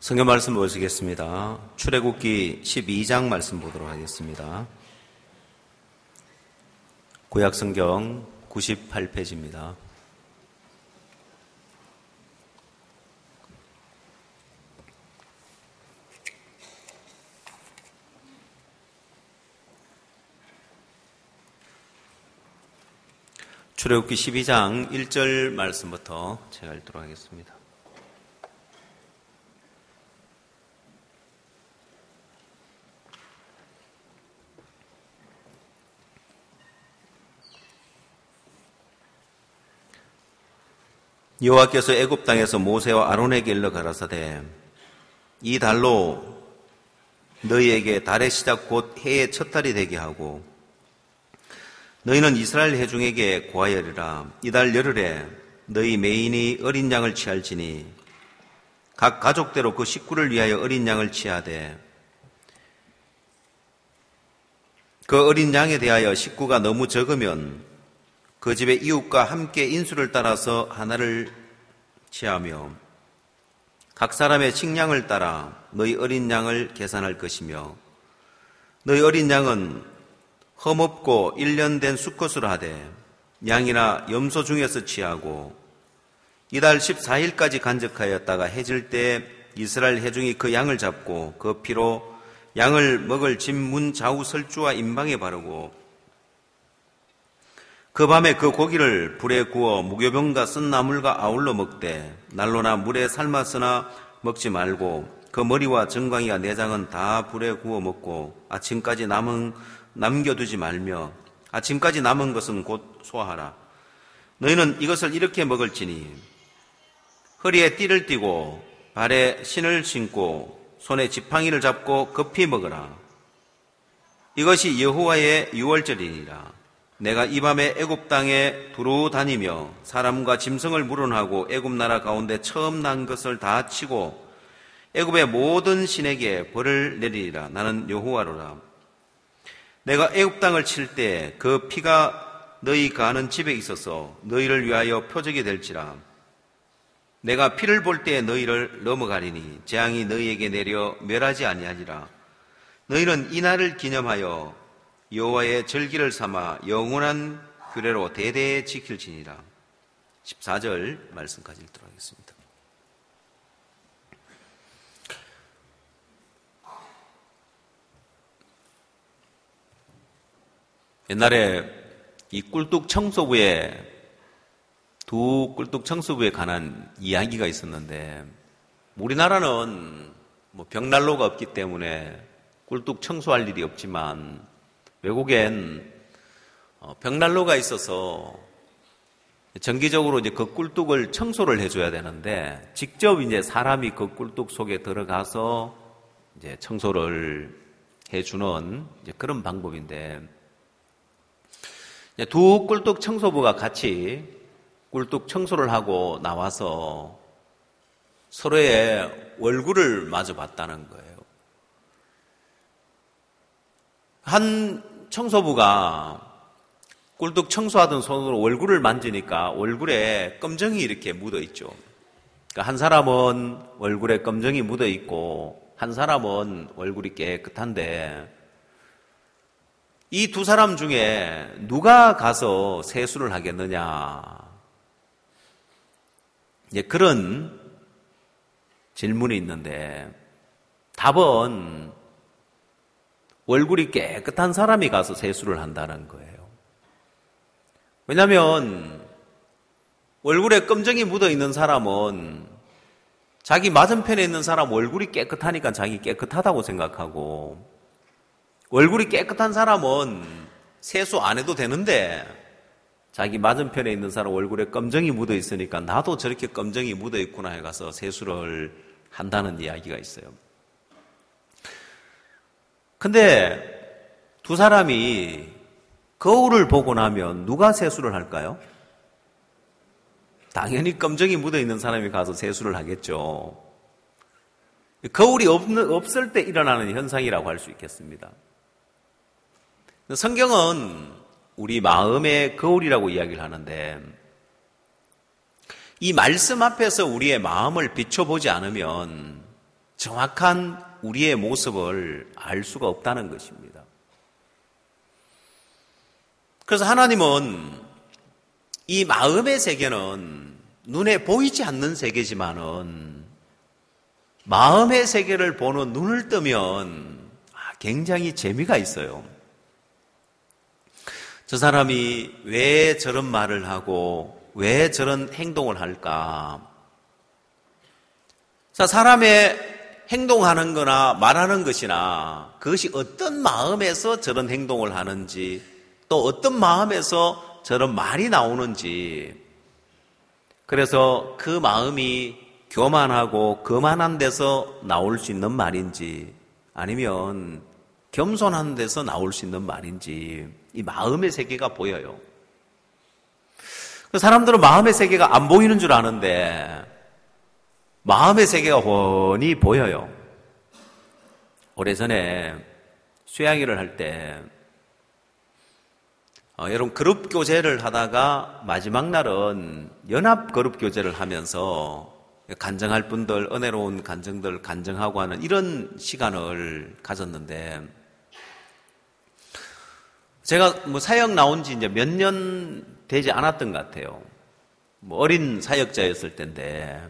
성경 말씀 보시겠습니다. 출애굽기 12장 말씀 보도록 하겠습니다. 구약 성경 98페이지입니다. 출애굽기 12장 1절 말씀부터 제가 읽도록 하겠습니다. 여호와께서 애굽 땅에서 모세와 아론에게 일러 가라사대 이 달로 너희에게 달의 시작 곧 해의 첫 달이 되게 하고 너희는 이스라엘 회중에게 고하여리라. 이달 열흘에 너희 매인이 어린 양을 취할지니 각 가족대로 그 식구를 위하여 어린 양을 취하되 그 어린 양에 대하여 식구가 너무 적으면 그 집의 이웃과 함께 인수를 따라서 하나를 취하며 각 사람의 식량을 따라 너희 어린 양을 계산할 것이며 너희 어린 양은 험없고 1년 된 수컷으로 하되 양이나 염소 중에서 취하고 이달 14일까지 간직하였다가 해질 때 이스라엘 회중이 그 양을 잡고 그 피로 양을 먹을 집 문 좌우 설주와 임방에 바르고 그 밤에 그 고기를 불에 구워 무교병과 쓴 나물과 아울러 먹되 난로나 물에 삶았으나 먹지 말고 그 머리와 정강이와 내장은 다 불에 구워 먹고 아침까지 남겨두지 말며 아침까지 남은 것은 곧 소화하라. 너희는 이것을 이렇게 먹을지니 허리에 띠를 띠고 발에 신을 신고 손에 지팡이를 잡고 급히 먹으라. 이것이 여호와의 유월절이니라. 내가 이 밤에 애굽 땅에 두루 다니며 사람과 짐승을 물어하고 애굽 나라 가운데 처음 난 것을 다 치고 애굽의 모든 신에게 벌을 내리리라. 나는 여호와로라. 내가 애굽 땅을 칠 때 그 피가 너희 가는 집에 있어서 너희를 위하여 표적이 될지라. 내가 피를 볼 때 너희를 넘어가리니 재앙이 너희에게 내려 멸하지 아니하리라. 너희는 이 날을 기념하여 여호와의 절기를 삼아 영원한 규례로 대대에 지킬지니라. 14절 말씀까지 읽도록 하겠습니다. 옛날에 이 꿀뚝 청소부에 두 꿀뚝 청소부에 관한 이야기가 있었는데 우리나라는 벽난로가 없기 때문에 꿀뚝 청소할 일이 없지만 외국엔 벽난로가 있어서 정기적으로 이제 그 꿀뚝을 청소를 해줘야 되는데 직접 이제 사람이 그 꿀뚝 속에 들어가서 이제 청소를 해주는 이제 그런 방법인데 두 꿀뚝 청소부가 같이 꿀뚝 청소를 하고 나와서 서로의 얼굴을 마주 봤다는 거예요. 한 청소부가 꿀뚝 청소하던 손으로 얼굴을 만지니까 얼굴에 검정이 이렇게 묻어 있죠. 그러니까 한 사람은 얼굴에 검정이 묻어 있고 한 사람은 얼굴이 깨끗한데 이 두 사람 중에 누가 가서 세수를 하겠느냐? 이제 그런 질문이 있는데 답은 얼굴이 깨끗한 사람이 가서 세수를 한다는 거예요. 왜냐하면 얼굴에 검정이 묻어 있는 사람은 자기 맞은편에 있는 사람 얼굴이 깨끗하니까 자기 깨끗하다고 생각하고 얼굴이 깨끗한 사람은 세수 안 해도 되는데 자기 맞은편에 있는 사람 얼굴에 검정이 묻어 있으니까 나도 저렇게 검정이 묻어 있구나 해가서 세수를 한다는 이야기가 있어요. 근데 두 사람이 거울을 보고 나면 누가 세수를 할까요? 당연히 검정이 묻어있는 사람이 가서 세수를 하겠죠. 거울이 없을 때 일어나는 현상이라고 할 수 있겠습니다. 성경은 우리 마음의 거울이라고 이야기를 하는데 이 말씀 앞에서 우리의 마음을 비춰보지 않으면 정확한 우리의 모습을 알 수가 없다는 것입니다. 그래서 하나님은 이 마음의 세계는 눈에 보이지 않는 세계지만은 마음의 세계를 보는 눈을 뜨면 굉장히 재미가 있어요. 저 사람이 왜 저런 말을 하고 왜 저런 행동을 할까? 자, 사람의 행동하는 거나 말하는 것이나 그것이 어떤 마음에서 저런 행동을 하는지 또 어떤 마음에서 저런 말이 나오는지 그래서 그 마음이 교만하고 거만한 데서 나올 수 있는 말인지 아니면 겸손한 데서 나올 수 있는 말인지 이 마음의 세계가 보여요. 사람들은 마음의 세계가 안 보이는 줄 아는데 마음의 세계가 훤히 보여요. 오래전에 수양회를 할 때 여러분 그룹 교제를 하다가 마지막 날은 연합 그룹 교제를 하면서 간증할 분들, 은혜로운 간증들 간증하고 하는 이런 시간을 가졌는데 제가 사역 나온 지 이제 몇 년 되지 않았던 것 같아요. 어린 사역자였을 때인데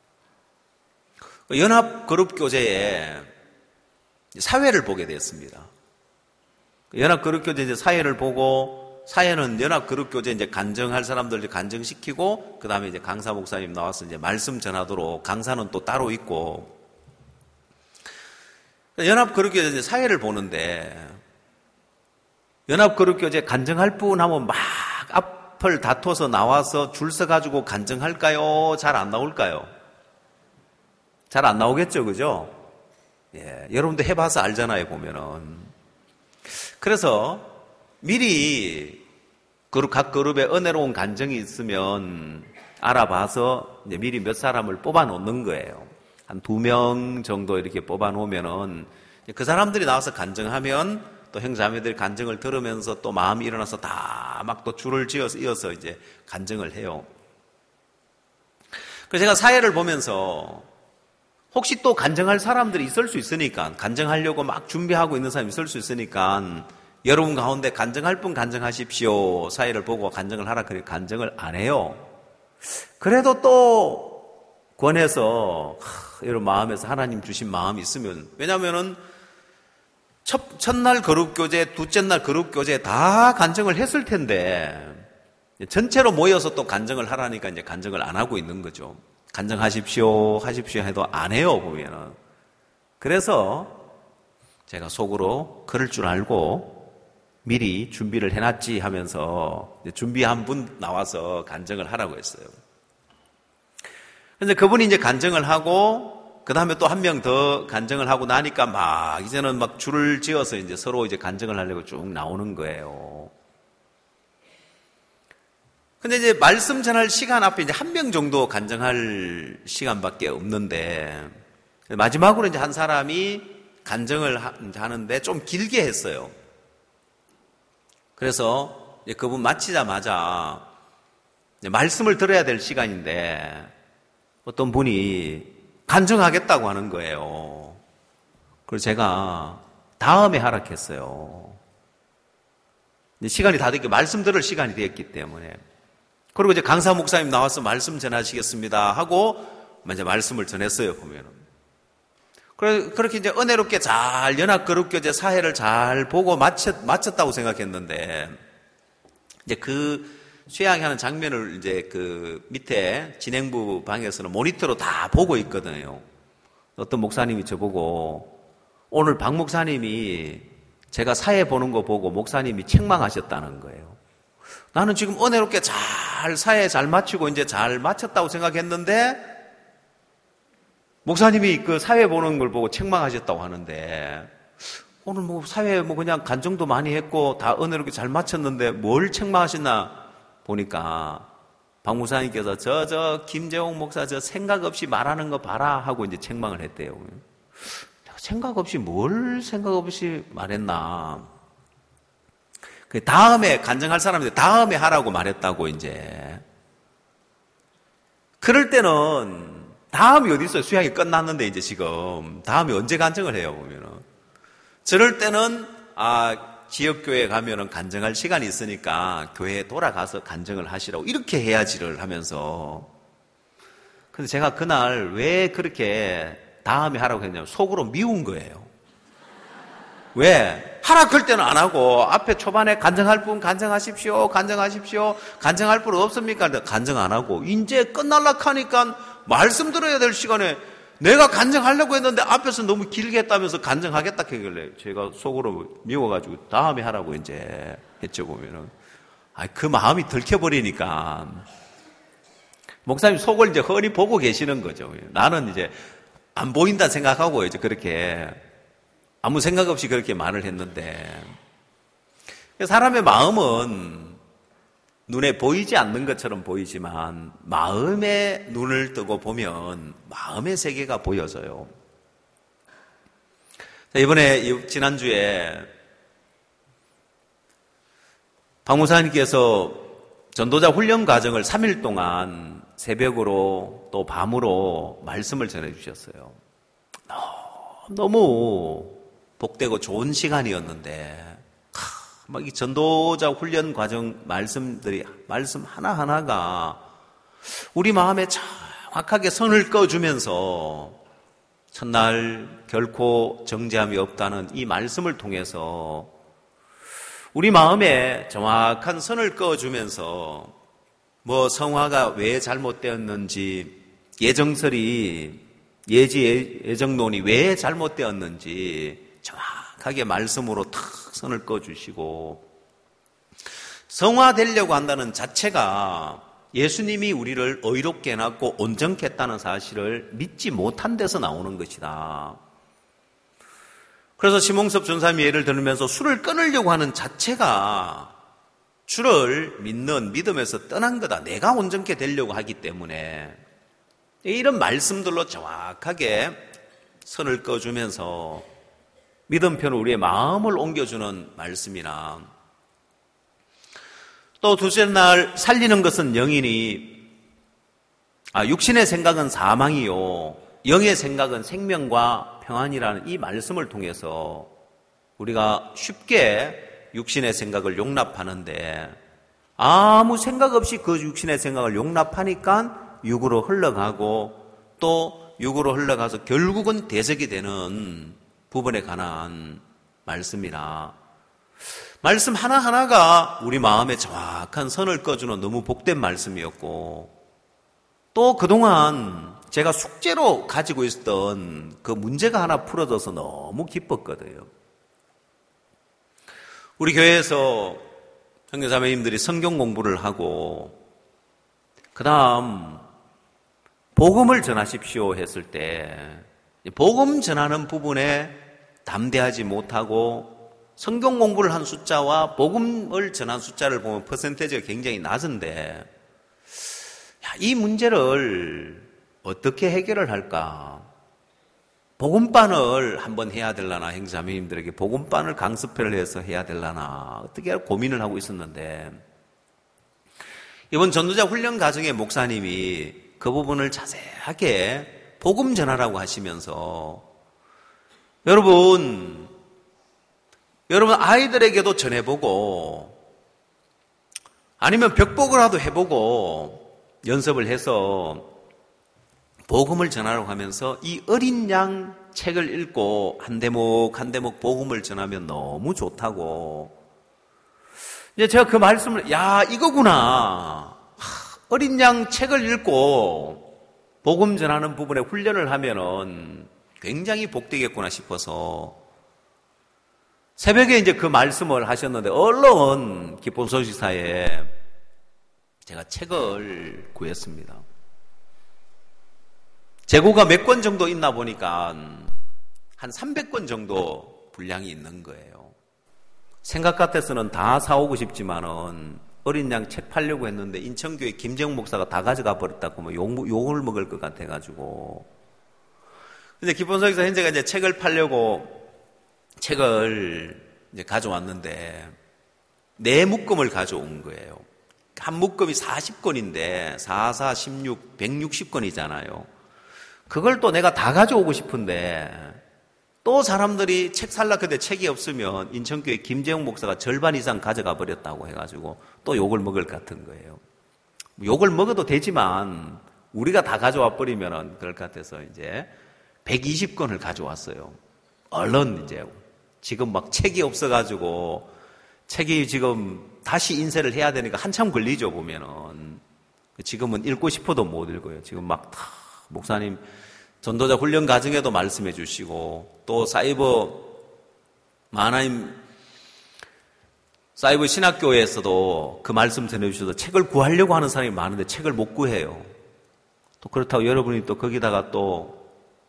연합 그룹 교제에 사회를 보게 됐습니다. 연합 그룹 교제 이제 사회를 보고 사회는 연합 그룹 교제 이제 간증할 사람들 이제 간증시키고 그 다음에 이제 강사 목사님 나와서 이제 말씀 전하도록 강사는 또 따로 있고 연합 그룹 교제 이제 사회를 보는데 연합 그룹 교제 간증할 분 하면 막 앞을 다퉈서 나와서 줄 서가지고 간증할까요? 잘 안 나올까요? 잘 안 나오겠죠, 그죠? 예, 여러분도 해봐서 알잖아요, 보면은. 그래서 미리 각 그룹에 은혜로운 간증이 있으면 알아봐서 이제 미리 몇 사람을 뽑아 놓는 거예요. 한 2명 정도 이렇게 뽑아 놓으면은 그 사람들이 나와서 간증하면 또 형제자매들이 간증을 들으면서 또 마음이 일어나서 다 막 또 줄을 이어서 이제 간증을 해요. 그래서 제가 사회를 보면서 혹시 또 간증할 사람들이 있을 수 있으니까 간증하려고 막 준비하고 있는 사람이 있을 수 있으니까 여러분 가운데 간증할 분 간증하십시오. 사회를 보고 간증을 하라 그래 간증을 안 해요. 그래도 또 권해서 여러분 마음에서 하나님 주신 마음이 있으면 왜냐하면은 첫날 그룹교제, 둘째 날 그룹교제 다 간증을 했을 텐데 전체로 모여서 또 간증을 하라니까 이제 간증을 안 하고 있는 거죠. 간증하십시오 해도 안 해요, 보면은. 그래서 제가 속으로 그럴 줄 알고 미리 준비를 해놨지 하면서 준비한 분 나와서 간증을 하라고 했어요. 그런데 그분이 이제 간증을 하고 그 다음에 또 한 명 더 간증을 하고 나니까 막 이제는 막 줄을 지어서 이제 서로 이제 간증을 하려고 쭉 나오는 거예요. 근데 이제 말씀 전할 시간 앞에 이제 한 명 정도 간증할 시간밖에 없는데 마지막으로 이제 한 사람이 간증을 하는데 좀 길게 했어요. 그래서 이제 그분 마치자마자 이제 말씀을 들어야 될 시간인데 어떤 분이 간증하겠다고 하는 거예요. 그래서 제가 다음에 하락했어요. 시간이 다 됐기 말씀 들을 시간이 되었기 때문에. 그리고 이제 강사 목사님 나와서 말씀 전하시겠습니다 하고 이제 말씀을 전했어요, 보면은. 그렇게 이제 은혜롭게 잘 연합그룹교제 사회를 잘 보고 마쳤다고 생각했는데 이제 그 수양하는 장면을 이제 그 밑에 진행부 방에서는 모니터로 다 보고 있거든요. 어떤 목사님이 저보고 오늘 박 목사님이 제가 사회 보는 거 보고 목사님이 책망하셨다는 거예요. 나는 지금 은혜롭게 잘 사회 잘 마치고 이제 잘 마쳤다고 생각했는데 목사님이 그 사회 보는 걸 보고 책망하셨다고 하는데 오늘 뭐 사회 뭐 그냥 간증도 많이 했고 다 은혜롭게 잘 마쳤는데 뭘 책망하셨나 보니까 박 목사님께서 저 김재홍 목사 저 생각 없이 말하는 거 봐라 하고 이제 책망을 했대요. 내가 생각 없이 뭘 생각 없이 말했나? 그 다음에 간증할 사람인데 다음에 하라고 말했다고 이제. 그럴 때는 다음이 어디 있어요? 수양이 끝났는데 이제 지금 다음에 언제 간증을 해요 보면은. 저럴 때는 지역교회 가면은 간증할 시간이 있으니까 교회에 돌아가서 간증을 하시라고 이렇게 해야지를 하면서. 근데 제가 그날 왜 그렇게 다음에 하라고 했냐면 속으로 미운 거예요. 왜? 하라 그럴 때는 안 하고 앞에 초반에 간증할 분 간증하십시오. 간증할 분 없습니까? 간증 안 하고 이제 끝날락 하니까 말씀 들어야 될 시간에 내가 간증하려고 했는데 앞에서 너무 길게 했다면서 간증하겠다 하길래 제가 속으로 미워가지고 다음에 하라고 이제 했죠 보면은. 그 마음이 들켜버리니까 목사님 속을 이제 훤히 보고 계시는 거죠. 나는 이제 안 보인다 생각하고 이제 그렇게 아무 생각 없이 그렇게 말을 했는데, 사람의 마음은 눈에 보이지 않는 것처럼 보이지만 마음의 눈을 뜨고 보면 마음의 세계가 보여져요. 이번에 지난주에 박 목사님께서 전도자 훈련 과정을 3일 동안 새벽으로 또 밤으로 말씀을 전해 주셨어요. 너무 복되고 좋은 시간이었는데 막 이 전도자 훈련 과정 말씀 하나하나가 우리 마음에 정확하게 선을 꺼주면서 첫날 결코 정죄함이 없다는 이 말씀을 통해서 우리 마음에 정확한 선을 꺼주면서 뭐 성화가 왜 잘못되었는지, 예정론이 왜 잘못되었는지 정확하게 말씀으로 탁 선을 꺼주시고, 성화되려고 한다는 자체가 예수님이 우리를 의롭게 해놨고 온전케 했다는 사실을 믿지 못한 데서 나오는 것이다. 그래서 심홍섭 전사님이 예를 들으면서 술을 끊으려고 하는 자체가 주를 믿는 믿음에서 떠난 거다. 내가 온전케 되려고 하기 때문에. 이런 말씀들로 정확하게 선을 꺼주면서 믿음편으로 우리의 마음을 옮겨주는 말씀이나, 또 둘째 날 살리는 것은 영이니 육신의 생각은 사망이요 영의 생각은 생명과 평안이라는 이 말씀을 통해서 우리가 쉽게 육신의 생각을 용납하는데 아무 생각 없이 그 육신의 생각을 용납하니까 육으로 흘러가고, 또 육으로 흘러가서 결국은 대적이 되는 부분에 관한 말씀이라, 말씀 하나하나가 우리 마음에 정확한 선을 꺼주는 너무 복된 말씀이었고, 또 그동안 제가 숙제로 가지고 있었던 그 문제가 하나 풀어져서 너무 기뻤거든요. 우리 교회에서 형제자매님들이 성경 공부를 하고 그 다음 복음을 전하십시오 했을 때 복음 전하는 부분에 담대하지 못하고 성경 공부를 한 숫자와 복음을 전한 숫자를 보면 퍼센테이지가 굉장히 낮은데, 이 문제를 어떻게 해결을 할까? 복음반을 한번 해야 되려나, 형제자매님들에게 복음반을 강습회를 해서 해야 되려나, 어떻게 고민을 하고 있었는데, 이번 전도자 훈련 과정의 목사님이 그 부분을 자세하게 복음 전하라고 하시면서, 여러분 아이들에게도 전해보고, 아니면 벽보고라도 해보고 연습을 해서 복음을 전하라고 하면서 이 어린 양 책을 읽고 한 대목 한 대목 복음을 전하면 너무 좋다고. 이제 제가 그 말씀을, 이거구나. 어린 양 책을 읽고 복음 전하는 부분에 훈련을 하면은 굉장히 복되겠구나 싶어서 새벽에 이제 그 말씀을 하셨는데, 얼른 기쁜 소식사에 제가 책을 구했습니다. 재고가 몇 권 정도 있나 보니까 한 300권 정도 분량이 있는 거예요. 생각 같아서는 다 사오고 싶지만은 어린 양 책 팔려고 했는데 인천교회 김정 목사가 다 가져가 버렸다고 뭐 욕을 먹을 것 같아가지고. 근데 기쁜 소식사 현재가 이제 책을 팔려고 책을 이제 가져왔는데 4묶음을 가져온 거예요. 한 묶음이 40권인데 4, 4, 16, 160권이잖아요. 그걸 또 내가 다 가져오고 싶은데 또 사람들이 책 살라 근데 책이 없으면 인천교회 김재용 목사가 절반 이상 가져가 버렸다고 해가지고 또 욕을 먹을 것 같은 거예요. 욕을 먹어도 되지만 우리가 다 가져와 버리면 그럴 것 같아서 이제 120권을 가져왔어요. 얼른 이제 지금 막 책이 없어가지고 책이 지금 다시 인쇄를 해야 되니까 한참 걸리죠, 보면은. 지금은 읽고 싶어도 못 읽어요. 지금 막 다 목사님 전도자 훈련 과정에도 말씀해 주시고 또 사이버 신학교에서도 그 말씀 전해주셔서 책을 구하려고 하는 사람이 많은데 책을 못 구해요. 또 그렇다고 여러분이 또 거기다가 또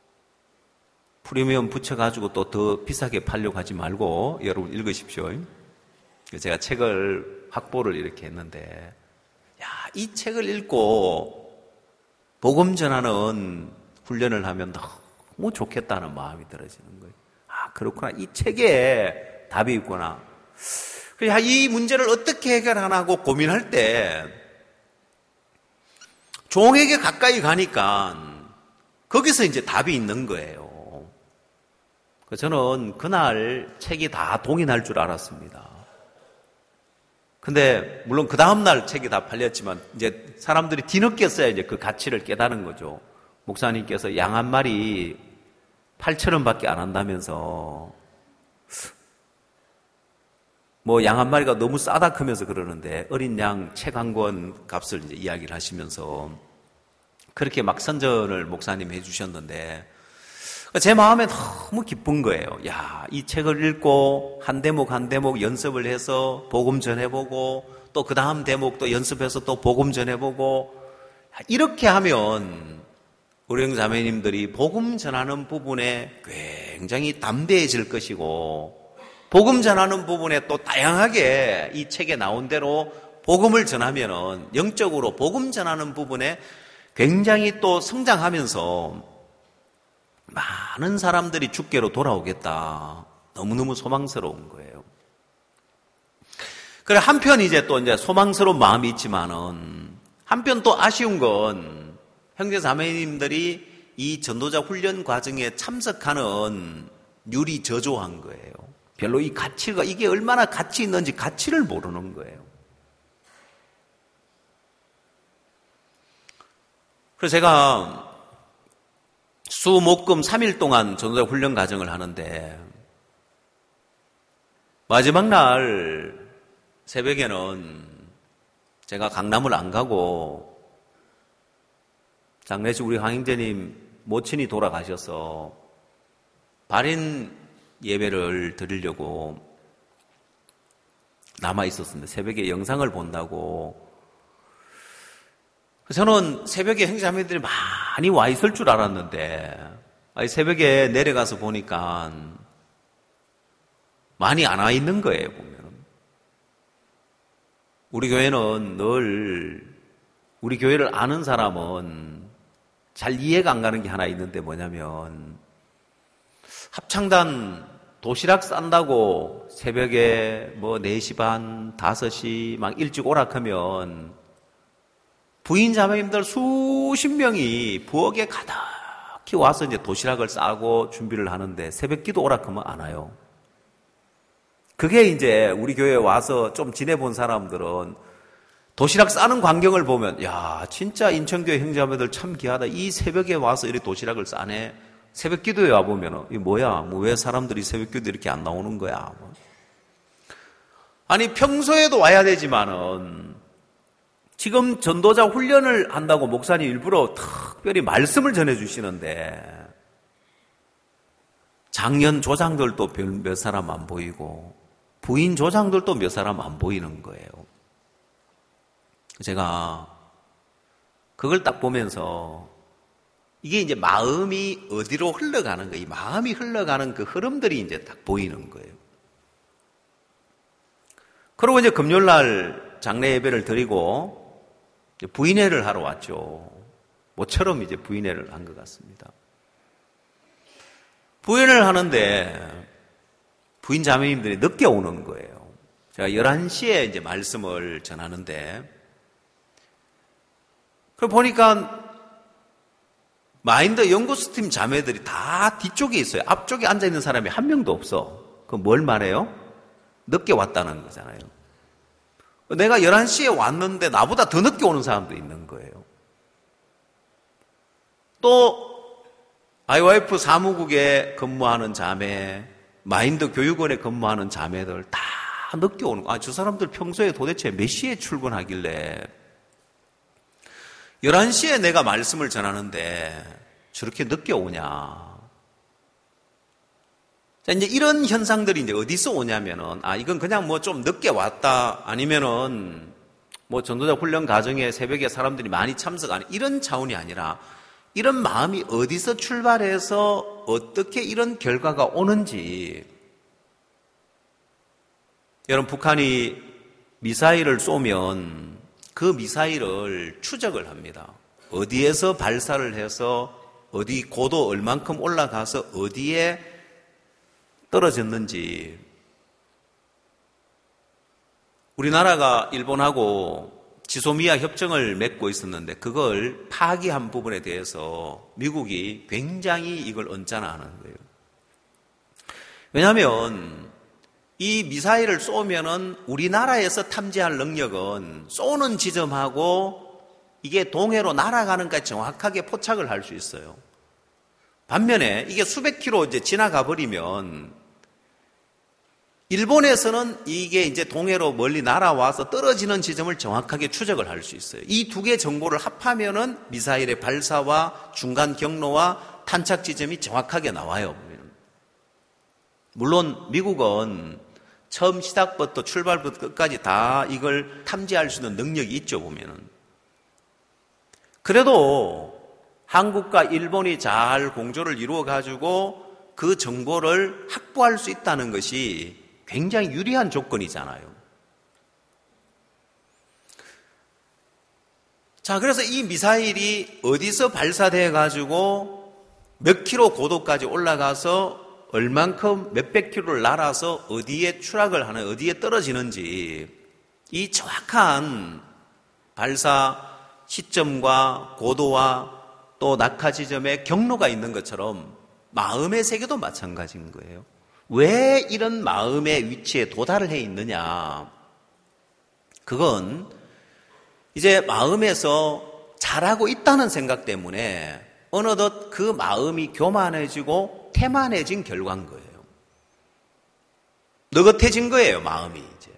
프리미엄 붙여가지고 또 더 비싸게 팔려고 하지 말고 여러분 읽으십시오. 제가 책을 확보를 이렇게 했는데 이 책을 읽고 복음 전하는 훈련을 하면 너무 좋겠다는 마음이 들어지는 거예요. 그렇구나. 이 책에 답이 있구나. 이 문제를 어떻게 해결하나고 고민할 때 종에게 가까이 가니까 거기서 이제 답이 있는 거예요. 저는 그날 책이 다 동인할 줄 알았습니다. 근데 물론 그 다음날 책이 다 팔렸지만 이제 사람들이 뒤늦게서야 이제 그 가치를 깨달은 거죠. 목사님께서 양 한 마리 8,000원밖에 안 한다면서 뭐 양 한 마리가 너무 싸다 크면서 그러는데 어린 양 책 한 권 값을 이제 이야기를 하시면서 그렇게 막 선전을 목사님 해주셨는데 제 마음에 너무 기쁜 거예요. 이 책을 읽고 한 대목 한 대목 연습을 해서 복음 전해보고 또 그 다음 대목도 연습해서 또 복음 전해보고 이렇게 하면 우리 형자매님들이 복음 전하는 부분에 굉장히 담대해질 것이고 복음 전하는 부분에 또 다양하게 이 책에 나온 대로 복음을 전하면은 영적으로 복음 전하는 부분에 굉장히 또 성장하면서 많은 사람들이 주께로 돌아오겠다. 너무너무 소망스러운 거예요. 그래 한편 이제 소망스러운 마음이 있지만은 한편 또 아쉬운 건 형제 자매님들이 이 전도자 훈련 과정에 참석하는 율이 저조한 거예요. 별로 이 가치가 이게 얼마나 가치 있는지 가치를 모르는 거예요. 그래서 제가 수, 목, 금 3일 동안 전도자 훈련 과정을 하는데 마지막 날 새벽에는 제가 강남을 안 가고 장례식 우리 황행제님 모친이 돌아가셔서 발인 예배를 드리려고 남아 있었습니다. 새벽에 영상을 본다고. 저는 새벽에 형제자매들이 많이 와 있을 줄 알았는데 새벽에 내려가서 보니까 많이 안 와 있는 거예요. 보면 우리 교회는 늘 우리 교회를 아는 사람은 잘 이해가 안 가는 게 하나 있는데 뭐냐면 합창단 도시락 싼다고 새벽에 뭐 4시 반, 5시 막 일찍 오락하면 부인 자매님들 수십 명이 부엌에 가득히 와서 이제 도시락을 싸고 준비를 하는데 새벽 기도 오락하면 안 와요. 그게 이제 우리 교회에 와서 좀 지내본 사람들은 도시락 싸는 광경을 보면 진짜 인천교회 형제자매들 참 귀하다. 이 새벽에 와서 이렇게 도시락을 싸네. 새벽 기도에 와보면 이게 뭐야? 왜 사람들이 새벽 기도 이렇게 안 나오는 거야? 아니 평소에도 와야 되지만은 지금 전도자 훈련을 한다고 목사님 일부러 특별히 말씀을 전해주시는데 장년 조장들도 몇 사람 안 보이고 부인 조장들도 몇 사람 안 보이는 거예요. 제가 그걸 딱 보면서 이게 이제 마음이 어디로 흘러가는 거예요. 이 마음이 흘러가는 그 흐름들이 이제 딱 보이는 거예요. 그리고 이제 금요일 날 장례 예배를 드리고 부인회를 하러 왔죠. 모처럼 이제 부인회를 한 것 같습니다. 부인회를 하는데 부인 자매님들이 늦게 오는 거예요. 제가 11시에 이제 말씀을 전하는데 그걸 보니까 마인드 연구소팀 자매들이 다 뒤쪽에 있어요. 앞쪽에 앉아있는 사람이 한 명도 없어. 그럼 뭘 말해요? 늦게 왔다는 거잖아요. 내가 11시에 왔는데 나보다 더 늦게 오는 사람도 있는 거예요. 또 IYF 사무국에 근무하는 자매, 마인드 교육원에 근무하는 자매들 다 늦게 오는 거예요. 저 사람들 평소에 도대체 몇 시에 출근하길래 11시에 내가 말씀을 전하는데 저렇게 늦게 오냐. 자, 이제 이런 현상들이 이제 어디서 오냐면은, 이건 그냥 뭐 좀 늦게 왔다, 아니면은, 뭐 전도자 훈련 과정에 새벽에 사람들이 많이 참석하는 이런 차원이 아니라, 이런 마음이 어디서 출발해서 어떻게 이런 결과가 오는지. 여러분, 북한이 미사일을 쏘면 그 미사일을 추적을 합니다. 어디에서 발사를 해서 어디 고도 얼만큼 올라가서 어디에 떨어졌는지. 우리나라가 일본하고 지소미아 협정을 맺고 있었는데 그걸 파기한 부분에 대해서 미국이 굉장히 이걸 언짢아하는 거예요. 왜냐하면 이 미사일을 쏘면은 우리나라에서 탐지할 능력은 쏘는 지점하고 이게 동해로 날아가는까지 정확하게 포착을 할 수 있어요. 반면에 이게 수백 킬로 이제 지나가 버리면 일본에서는 이게 이제 동해로 멀리 날아와서 떨어지는 지점을 정확하게 추적을 할 수 있어요. 이 두 개 정보를 합하면은 미사일의 발사와 중간 경로와 탄착 지점이 정확하게 나와요. 물론 미국은 처음 시작부터 출발부터 끝까지 다 이걸 탐지할 수 있는 능력이 있죠, 보면은. 그래도 한국과 일본이 잘 공조를 이루어가지고 그 정보를 확보할 수 있다는 것이 굉장히 유리한 조건이잖아요. 자, 그래서 이 미사일이 어디서 발사돼가지고 몇 킬로 고도까지 올라가서 얼만큼 몇백 킬로를 날아서 어디에 추락을 하는, 어디에 떨어지는지 이 정확한 발사 시점과 고도와 또 낙하 지점의 경로가 있는 것처럼 마음의 세계도 마찬가지인 거예요. 왜 이런 마음의 위치에 도달을 해 있느냐? 그건 이제 마음에서 잘하고 있다는 생각 때문에 어느덧 그 마음이 교만해지고 태만해진 결과인 거예요. 느긋해진 거예요, 마음이 이제.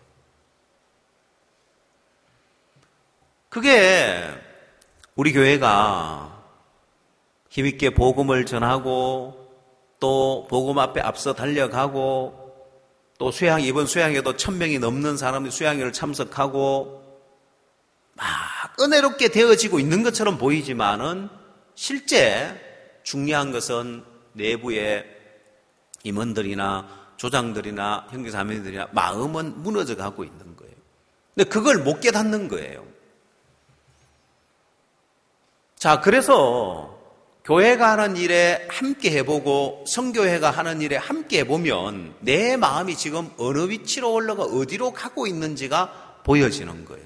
그게 우리 교회가 힘있게 복음을 전하고 또 복음 앞에 앞서 달려가고 또 이번 수양회도 1000명이 넘는 사람이 수양회를 참석하고 막 은혜롭게 되어지고 있는 것처럼 보이지만은 실제 중요한 것은 내부의 임원들이나 조장들이나 형제자매들이나 마음은 무너져 가고 있는 거예요. 근데 그걸 못 깨닫는 거예요. 자, 그래서 교회가 하는 일에 함께 해보고 성교회가 하는 일에 함께 해보면 내 마음이 지금 어느 위치로 올라가 어디로 가고 있는지가 보여지는 거예요.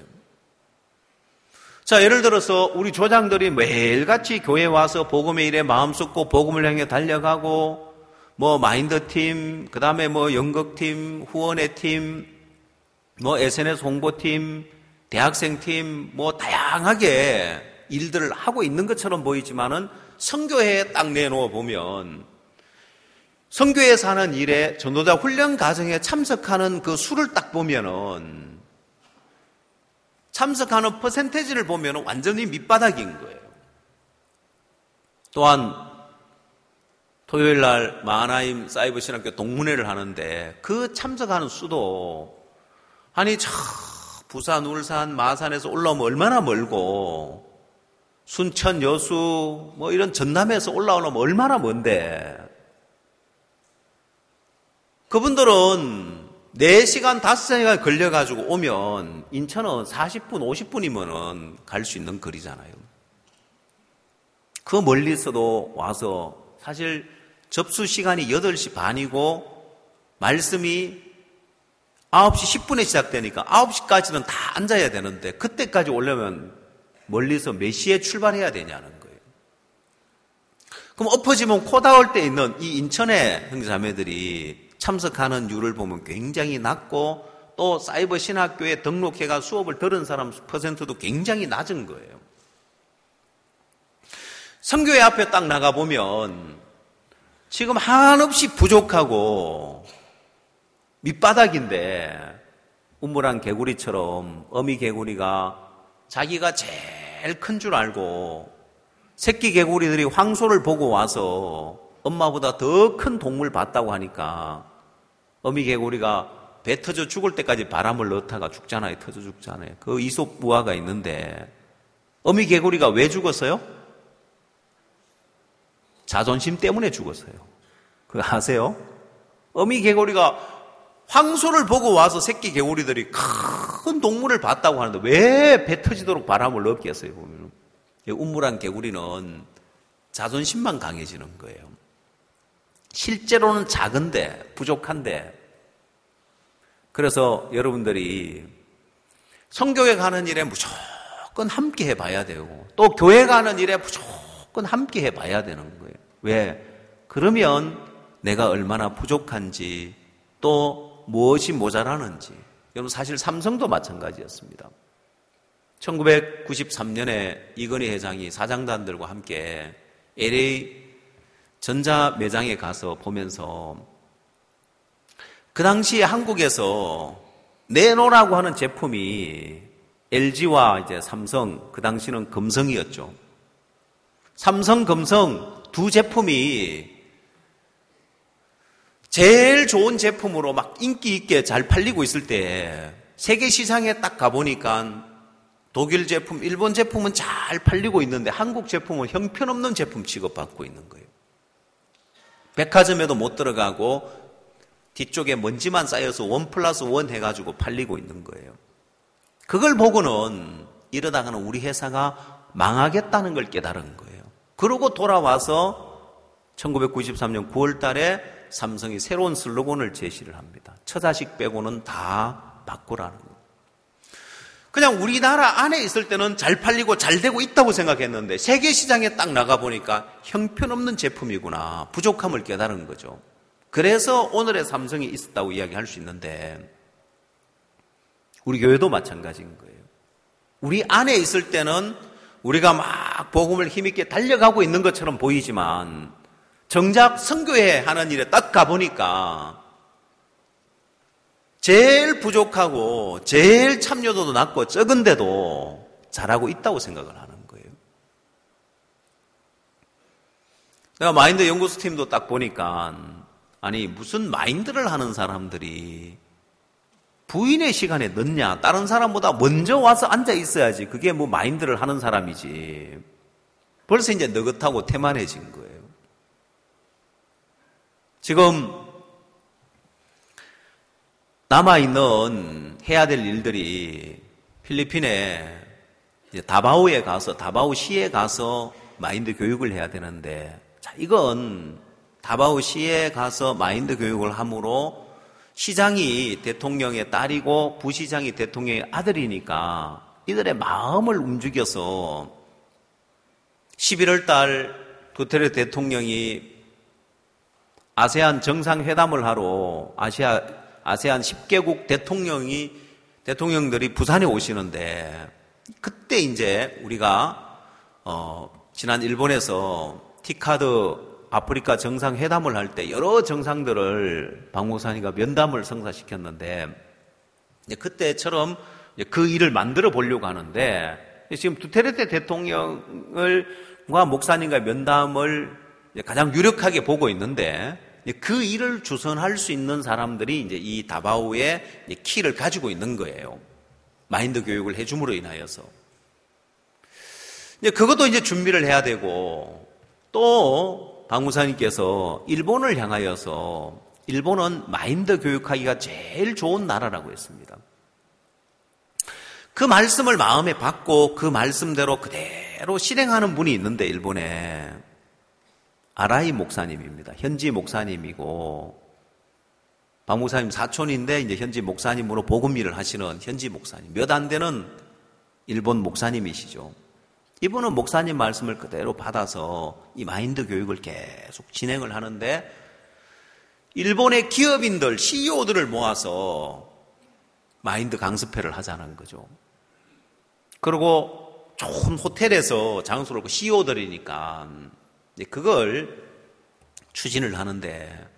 자, 예를 들어서 우리 조장들이 매일같이 교회 와서 복음의 일에 마음 쏟고 복음을 향해 달려가고 뭐 마인드팀, 그 다음에 뭐 연극팀, 후원의 팀, 뭐 SNS 홍보팀, 대학생팀 뭐 다양하게 일들을 하고 있는 것처럼 보이지만은 성교회에 딱 내놓아 보면 성교회에서 하는 일에 전도자 훈련 과정에 참석하는 그 수를 딱 보면은 참석하는 퍼센테이지를 보면은 완전히 밑바닥인 거예요. 또한 토요일 날 마하나임 사이버 신학교 동문회를 하는데 그 참석하는 수도 아니 부산, 울산, 마산에서 올라오면 얼마나 멀고 순천, 여수, 뭐 이런 전남에서 올라오려면 얼마나 먼데. 그분들은 4시간, 5시간 걸려가지고 오면 인천은 40분, 50분이면은 갈 수 있는 거리잖아요. 그 멀리서도 와서 사실 접수 시간이 8시 반이고 말씀이 9시 10분에 시작되니까 9시까지는 다 앉아야 되는데 그때까지 오려면 멀리서 몇 시에 출발해야 되냐는 거예요. 그럼 엎어지면 코 닿을 때 있는 이 인천의 형제자매들이 참석하는 율을 보면 굉장히 낮고 또 사이버 신학교에 등록해가 수업을 들은 사람 퍼센트도 굉장히 낮은 거예요. 선교회 앞에 딱 나가보면 지금 한없이 부족하고 밑바닥인데 우물안 개구리처럼 어미 개구리가 자기가 제일 큰 줄 알고 새끼 개구리들이 황소를 보고 와서 엄마보다 더 큰 동물 봤다고 하니까 어미 개구리가 배 터져 죽을 때까지 바람을 넣다가 죽잖아요. 터져 죽잖아요. 그 이솝 무화가 있는데 어미 개구리가 왜 죽었어요? 자존심 때문에 죽었어요. 그거 아세요? 어미 개구리가 황소를 보고 와서 새끼 개구리들이 큰 동물을 봤다고 하는데 왜 배 터지도록 바람을 넣겠어요? 보면 우물안 개구리는 자존심만 강해지는 거예요. 실제로는 작은데 부족한데 그래서 여러분들이 성교회 가는 일에 무조건 함께 해봐야 되고 또 교회 가는 일에 무조건 함께 해봐야 되는 거예요. 왜? 그러면 내가 얼마나 부족한지 또 무엇이 모자라는지. 여러분 사실 삼성도 마찬가지였습니다. 1993년에 이건희 회장이 사장단들과 함께 LA 전자 매장에 가서 보면서 그 당시에 한국에서 네노라고 하는 제품이 LG와 이제 삼성, 그 당시는 금성이었죠. 삼성, 금성 두 제품이 제일 좋은 제품으로 막 인기 있게 잘 팔리고 있을 때 세계 시장에 딱 가보니까 독일 제품, 일본 제품은 잘 팔리고 있는데 한국 제품은 형편없는 제품 취급받고 있는 거예요. 백화점에도 못 들어가고 뒤쪽에 먼지만 쌓여서 1+1 해가지고 팔리고 있는 거예요. 그걸 보고는 이러다가는 우리 회사가 망하겠다는 걸 깨달은 거예요. 그러고 돌아와서 1993년 9월 달에 삼성이 새로운 슬로건을 제시를 합니다. 처자식 빼고는 다 바꾸라는 거예요. 그냥 우리나라 안에 있을 때는 잘 팔리고 잘 되고 있다고 생각했는데 세계 시장에 딱 나가보니까 형편없는 제품이구나. 부족함을 깨달은 거죠. 그래서 오늘의 삼성이 있었다고 이야기할 수 있는데 우리 교회도 마찬가지인 거예요. 우리 안에 있을 때는 우리가 막 복음을 힘있게 달려가고 있는 것처럼 보이지만 정작 선교회 하는 일에 딱 가보니까 제일 부족하고 제일 참여도도 낮고 적은데도 잘하고 있다고 생각을 하는 거예요. 내가 마인드 연구소 팀도 딱 보니까 아니 무슨 마인드를 하는 사람들이 부인의 시간에 늦냐? 다른 사람보다 먼저 와서 앉아 있어야지. 그게 뭐 마인드를 하는 사람이지. 벌써 이제 느긋하고 태만해진 거예요. 지금 남아있는 해야 될 일들이 필리핀에 이제 다바오에 가서 다바오시에 가서 마인드 교육을 해야 되는데 자 이건 다바오시에 가서 마인드 교육을 함으로 시장이 대통령의 딸이고 부시장이 대통령의 아들이니까 이들의 마음을 움직여서 11월 달 두테르테 대통령이 아세안 정상회담을 하러 아세안 10개국 대통령들이 부산에 오시는데 그때 이제 우리가 지난 일본에서 티카드 아프리카 정상회담을 할 때 여러 정상들을 박 목사님과 면담을 성사시켰는데 그때처럼 그 일을 만들어 보려고 하는데 지금 두테르테 대통령과 목사님과 면담을 가장 유력하게 보고 있는데 그 일을 주선할 수 있는 사람들이 이제 이 다바오의 키를 가지고 있는 거예요. 마인드 교육을 해줌으로 인하여서. 그것도 이제 준비를 해야 되고 또 박 목사님께서 일본을 향하여서 일본은 마인드 교육하기가 제일 좋은 나라라고 했습니다. 그 말씀을 마음에 받고 그 말씀대로 그대로 실행하는 분이 있는데 일본에 아라이 목사님입니다. 현지 목사님이고 박 목사님 사촌인데 이제 현지 목사님으로 복음 일을 하시는 현지 목사님. 몇 안 되는 일본 목사님이시죠. 이분은 목사님 말씀을 그대로 받아서 이 마인드 교육을 계속 진행을 하는데 일본의 기업인들, CEO들을 모아서 마인드 강습회를 하자는 거죠. 그리고 좋은 호텔에서 장소를 고 CEO들이니까 그걸 추진을 하는데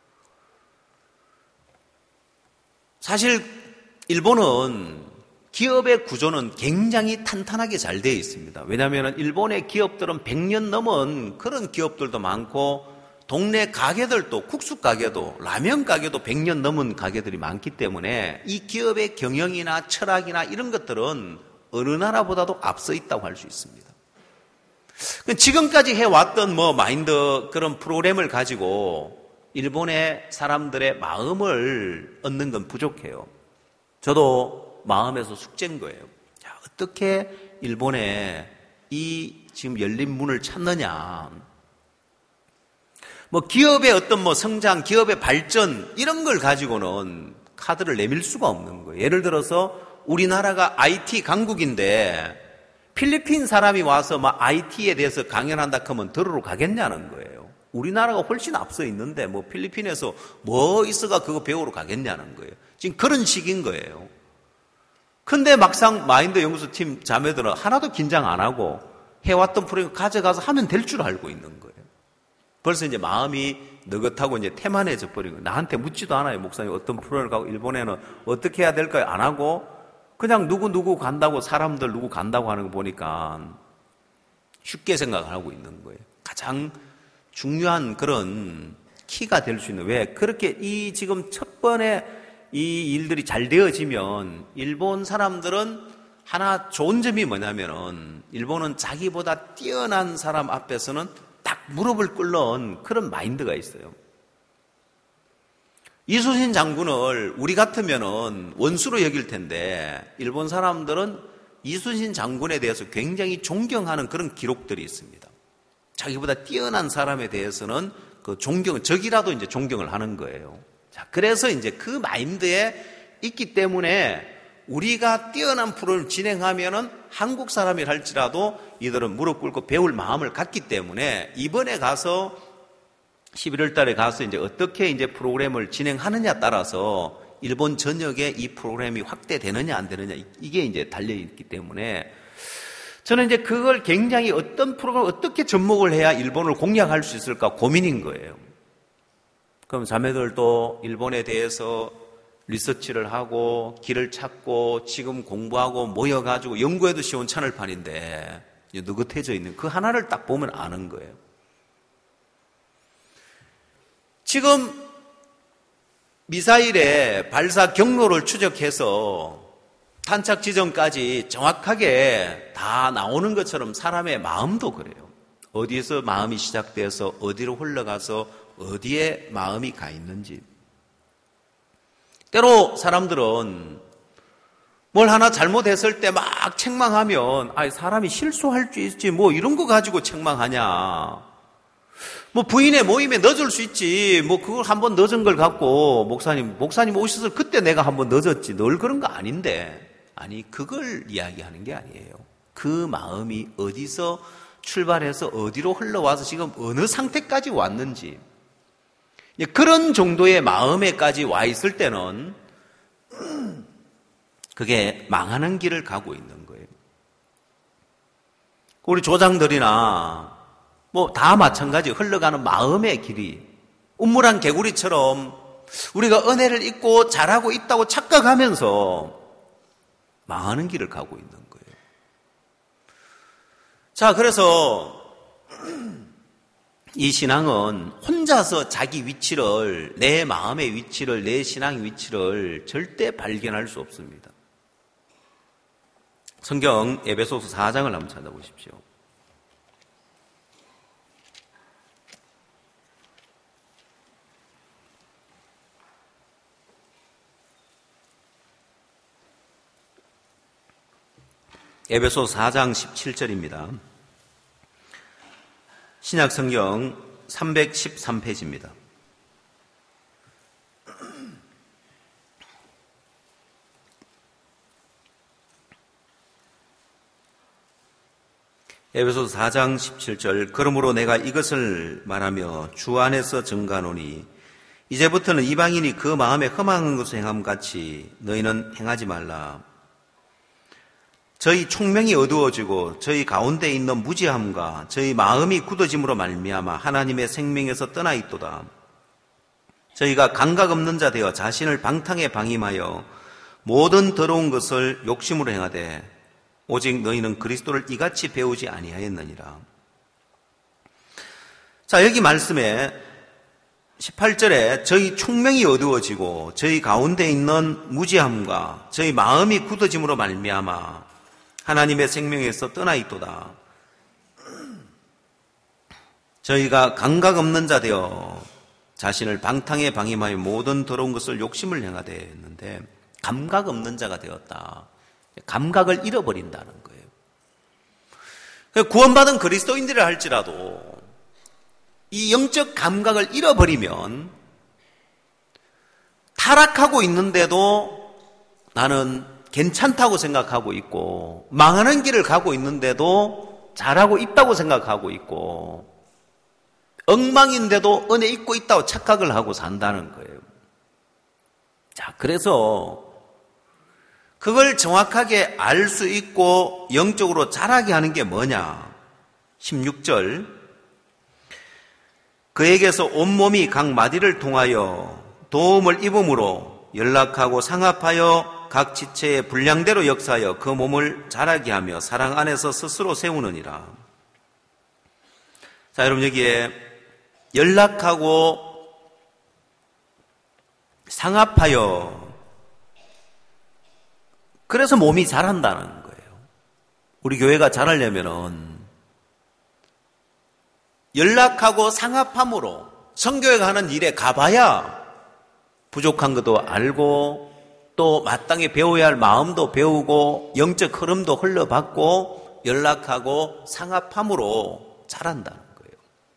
사실 일본은 기업의 구조는 굉장히 탄탄하게 잘 되어 있습니다. 왜냐하면 일본의 기업들은 100년 넘은 그런 기업들도 많고 동네 가게들도 국수 가게도 라면 가게도 100년 넘은 가게들이 많기 때문에 이 기업의 경영이나 철학이나 이런 것들은 어느 나라보다도 앞서 있다고 할 수 있습니다. 지금까지 해왔던 마인드 그런 프로그램을 가지고 일본의 사람들의 마음을 얻는 건 부족해요. 저도 마음에서 숙제인 거예요. 자, 어떻게 일본에 이 지금 열린 문을 찾느냐. 기업의 어떤 성장, 기업의 발전 이런 걸 가지고는 카드를 내밀 수가 없는 거예요. 예를 들어서 우리나라가 IT 강국인데 필리핀 사람이 와서 IT에 대해서 강연한다 하면 들으러 가겠냐는 거예요. 우리나라가 훨씬 앞서 있는데 필리핀에서 있어가 그거 배우러 가겠냐는 거예요. 지금 그런 식인 거예요. 근데 막상 마인드 연구소팀 자매들은 하나도 긴장 안 하고 해왔던 프로그램 가져가서 하면 될 줄 알고 있는 거예요. 벌써 이제 마음이 느긋하고 이제 태만해져 버린 거예요. 나한테 묻지도 않아요. 목사님 어떤 프로그램을 가고 일본에는 어떻게 해야 될까요? 안 하고 그냥 누구 간다고 사람들 누구 간다고 하는 거 보니까 쉽게 생각을 하고 있는 거예요. 가장 중요한 그런 키가 될 수 있는 왜 그렇게 이 지금 첫 번에 이 일들이 잘 되어지면 일본 사람들은 하나 좋은 점이 뭐냐면은 일본은 자기보다 뛰어난 사람 앞에서는 딱 무릎을 꿇는 그런 마인드가 있어요. 이순신 장군을 우리 같으면은 원수로 여길 텐데 일본 사람들은 이순신 장군에 대해서 굉장히 존경하는 그런 기록들이 있습니다. 자기보다 뛰어난 사람에 대해서는 그 적이라도 이제 존경을 하는 거예요. 자, 그래서 이제 그 마인드에 있기 때문에 우리가 뛰어난 프로를 진행하면은 한국 사람이 할지라도 이들은 무릎 꿇고 배울 마음을 갖기 때문에 이번에 가서 11월 달에 가서 이제 어떻게 이제 프로그램을 진행하느냐 따라서 일본 전역에 이 프로그램이 확대되느냐 안 되느냐 이게 이제 달려있기 때문에 저는 이제 그걸 굉장히 어떤 프로그램을 어떻게 접목을 해야 일본을 공략할 수 있을까 고민인 거예요. 그럼 자매들도 일본에 대해서 리서치를 하고 길을 찾고 지금 공부하고 모여가지고 연구해도 시원찮을 판인데 느긋해져 있는 그 하나를 딱 보면 아는 거예요. 지금 미사일의 발사 경로를 추적해서 탄착 지점까지 정확하게 다 나오는 것처럼 사람의 마음도 그래요. 어디에서 마음이 시작돼서 어디로 흘러가서 어디에 마음이 가 있는지. 때로 사람들은 뭘 하나 잘못했을 때 막 책망하면 사람이 실수할 수 있지 이런 거 가지고 책망하냐. 부인의 모임에 늦을 수 있지. 그걸 한번 늦은 걸 갖고 목사님 오셔서 그때 내가 한번 늦었지. 늘 그런 거 아닌데. 아니, 그걸 이야기하는 게 아니에요. 그 마음이 어디서 출발해서 어디로 흘러와서 지금 어느 상태까지 왔는지. 그런 정도의 마음에까지 와 있을 때는 그게 망하는 길을 가고 있는 거예요. 우리 조상들이나 다 마찬가지 흘러가는 마음의 길이 우물한 개구리처럼 우리가 은혜를 잊고 잘하고 있다고 착각하면서 망하는 길을 가고 있는 거예요. 자, 그래서 이 신앙은 혼자서 자기 위치를, 내 마음의 위치를, 내 신앙의 위치를 절대 발견할 수 없습니다. 성경 에베소서 4장을 한번 찾아보십시오. 에베소서 4장 17절입니다. 신약성경 313페이지입니다. 에베소서 4장 17절 그러므로 내가 이것을 말하며 주 안에서 증가하노니 이제부터는 이방인이 그 마음에 흠한 것을 행함같이 너희는 행하지 말라. 저희 총명이 어두워지고 저희 가운데 있는 무지함과 저희 마음이 굳어짐으로 말미암아 하나님의 생명에서 떠나 있도다. 저희가 감각 없는 자 되어 자신을 방탕에 방임하여 모든 더러운 것을 욕심으로 행하되 오직 너희는 그리스도를 이같이 배우지 아니하였느니라. 자, 여기 말씀에 18절에 저희 총명이 어두워지고 저희 가운데 있는 무지함과 저희 마음이 굳어짐으로 말미암아 하나님의 생명에서 떠나 있도다. 저희가 감각 없는 자 되어 자신을 방탕에 방임하여 모든 더러운 것을 욕심을 행하되 했는데 감각 없는 자가 되었다. 감각을 잃어버린다는 거예요. 구원받은 그리스도인들을 할지라도 이 영적 감각을 잃어버리면 타락하고 있는데도 나는 괜찮다고 생각하고 있고 망하는 길을 가고 있는데도 잘하고 있다고 생각하고 있고 엉망인데도 은혜 입고 있다고 착각을 하고 산다는 거예요. 자, 그래서 그걸 정확하게 알 수 있고 영적으로 자라게 하는 게 뭐냐? 16절 그에게서 온몸이 각 마디를 통하여 도움을 입음으로 연락하고 상합하여 각 지체의 분량대로 역사하여 그 몸을 자라게 하며 사랑 안에서 스스로 세우느니라. 자, 여러분 여기에 연락하고 상합하여 그래서 몸이 자란다는 거예요. 우리 교회가 자라려면은 연락하고 상합함으로 선교회가 하는 일에 가봐야 부족한 것도 알고 또 마땅히 배워야 할 마음도 배우고 영적 흐름도 흘러받고 연락하고 상합함으로 자란다는 거예요.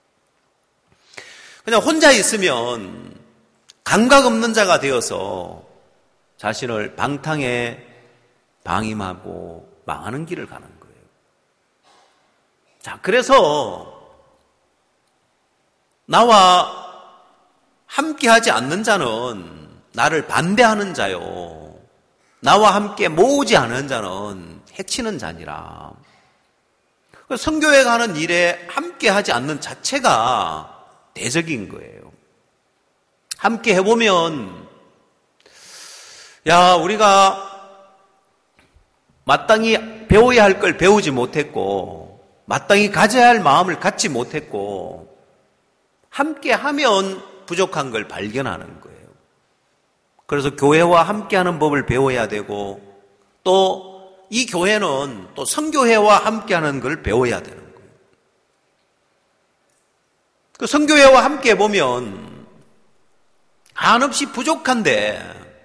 그냥 혼자 있으면 감각 없는 자가 되어서 자신을 방탕에 방임하고 망하는 길을 가는 거예요. 자, 그래서 나와 함께하지 않는 자는 나를 반대하는 자요. 나와 함께 모으지 않은 자는 해치는 자니라. 선교회가 하는 일에 함께하지 않는 자체가 대적인 거예요. 함께 해보면 야, 우리가 마땅히 배워야 할 걸 배우지 못했고 마땅히 가져야 할 마음을 갖지 못했고 함께 하면 부족한 걸 발견하는 거예요. 그래서 교회와 함께하는 법을 배워야 되고 또 이 교회는 또 선교회와 함께하는 걸 배워야 되는 거예요. 그 선교회와 함께 보면 한없이 부족한데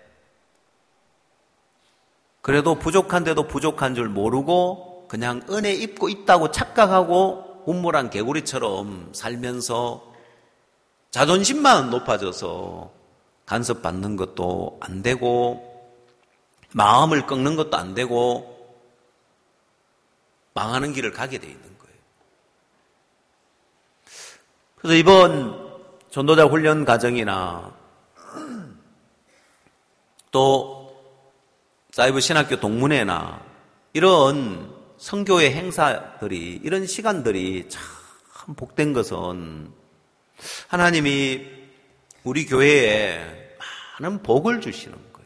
그래도 부족한데도 부족한 줄 모르고 그냥 은혜 입고 있다고 착각하고 우물한 개구리처럼 살면서 자존심만 높아져서 간섭받는 것도 안 되고 마음을 꺾는 것도 안 되고 망하는 길을 가게 돼 있는 거예요. 그래서 이번 전도자 훈련 과정이나 또 사이버 신학교 동문회나 이런 선교회 행사들이 이런 시간들이 참 복된 것은 하나님이 우리 교회에 많은 복을 주시는 거예요.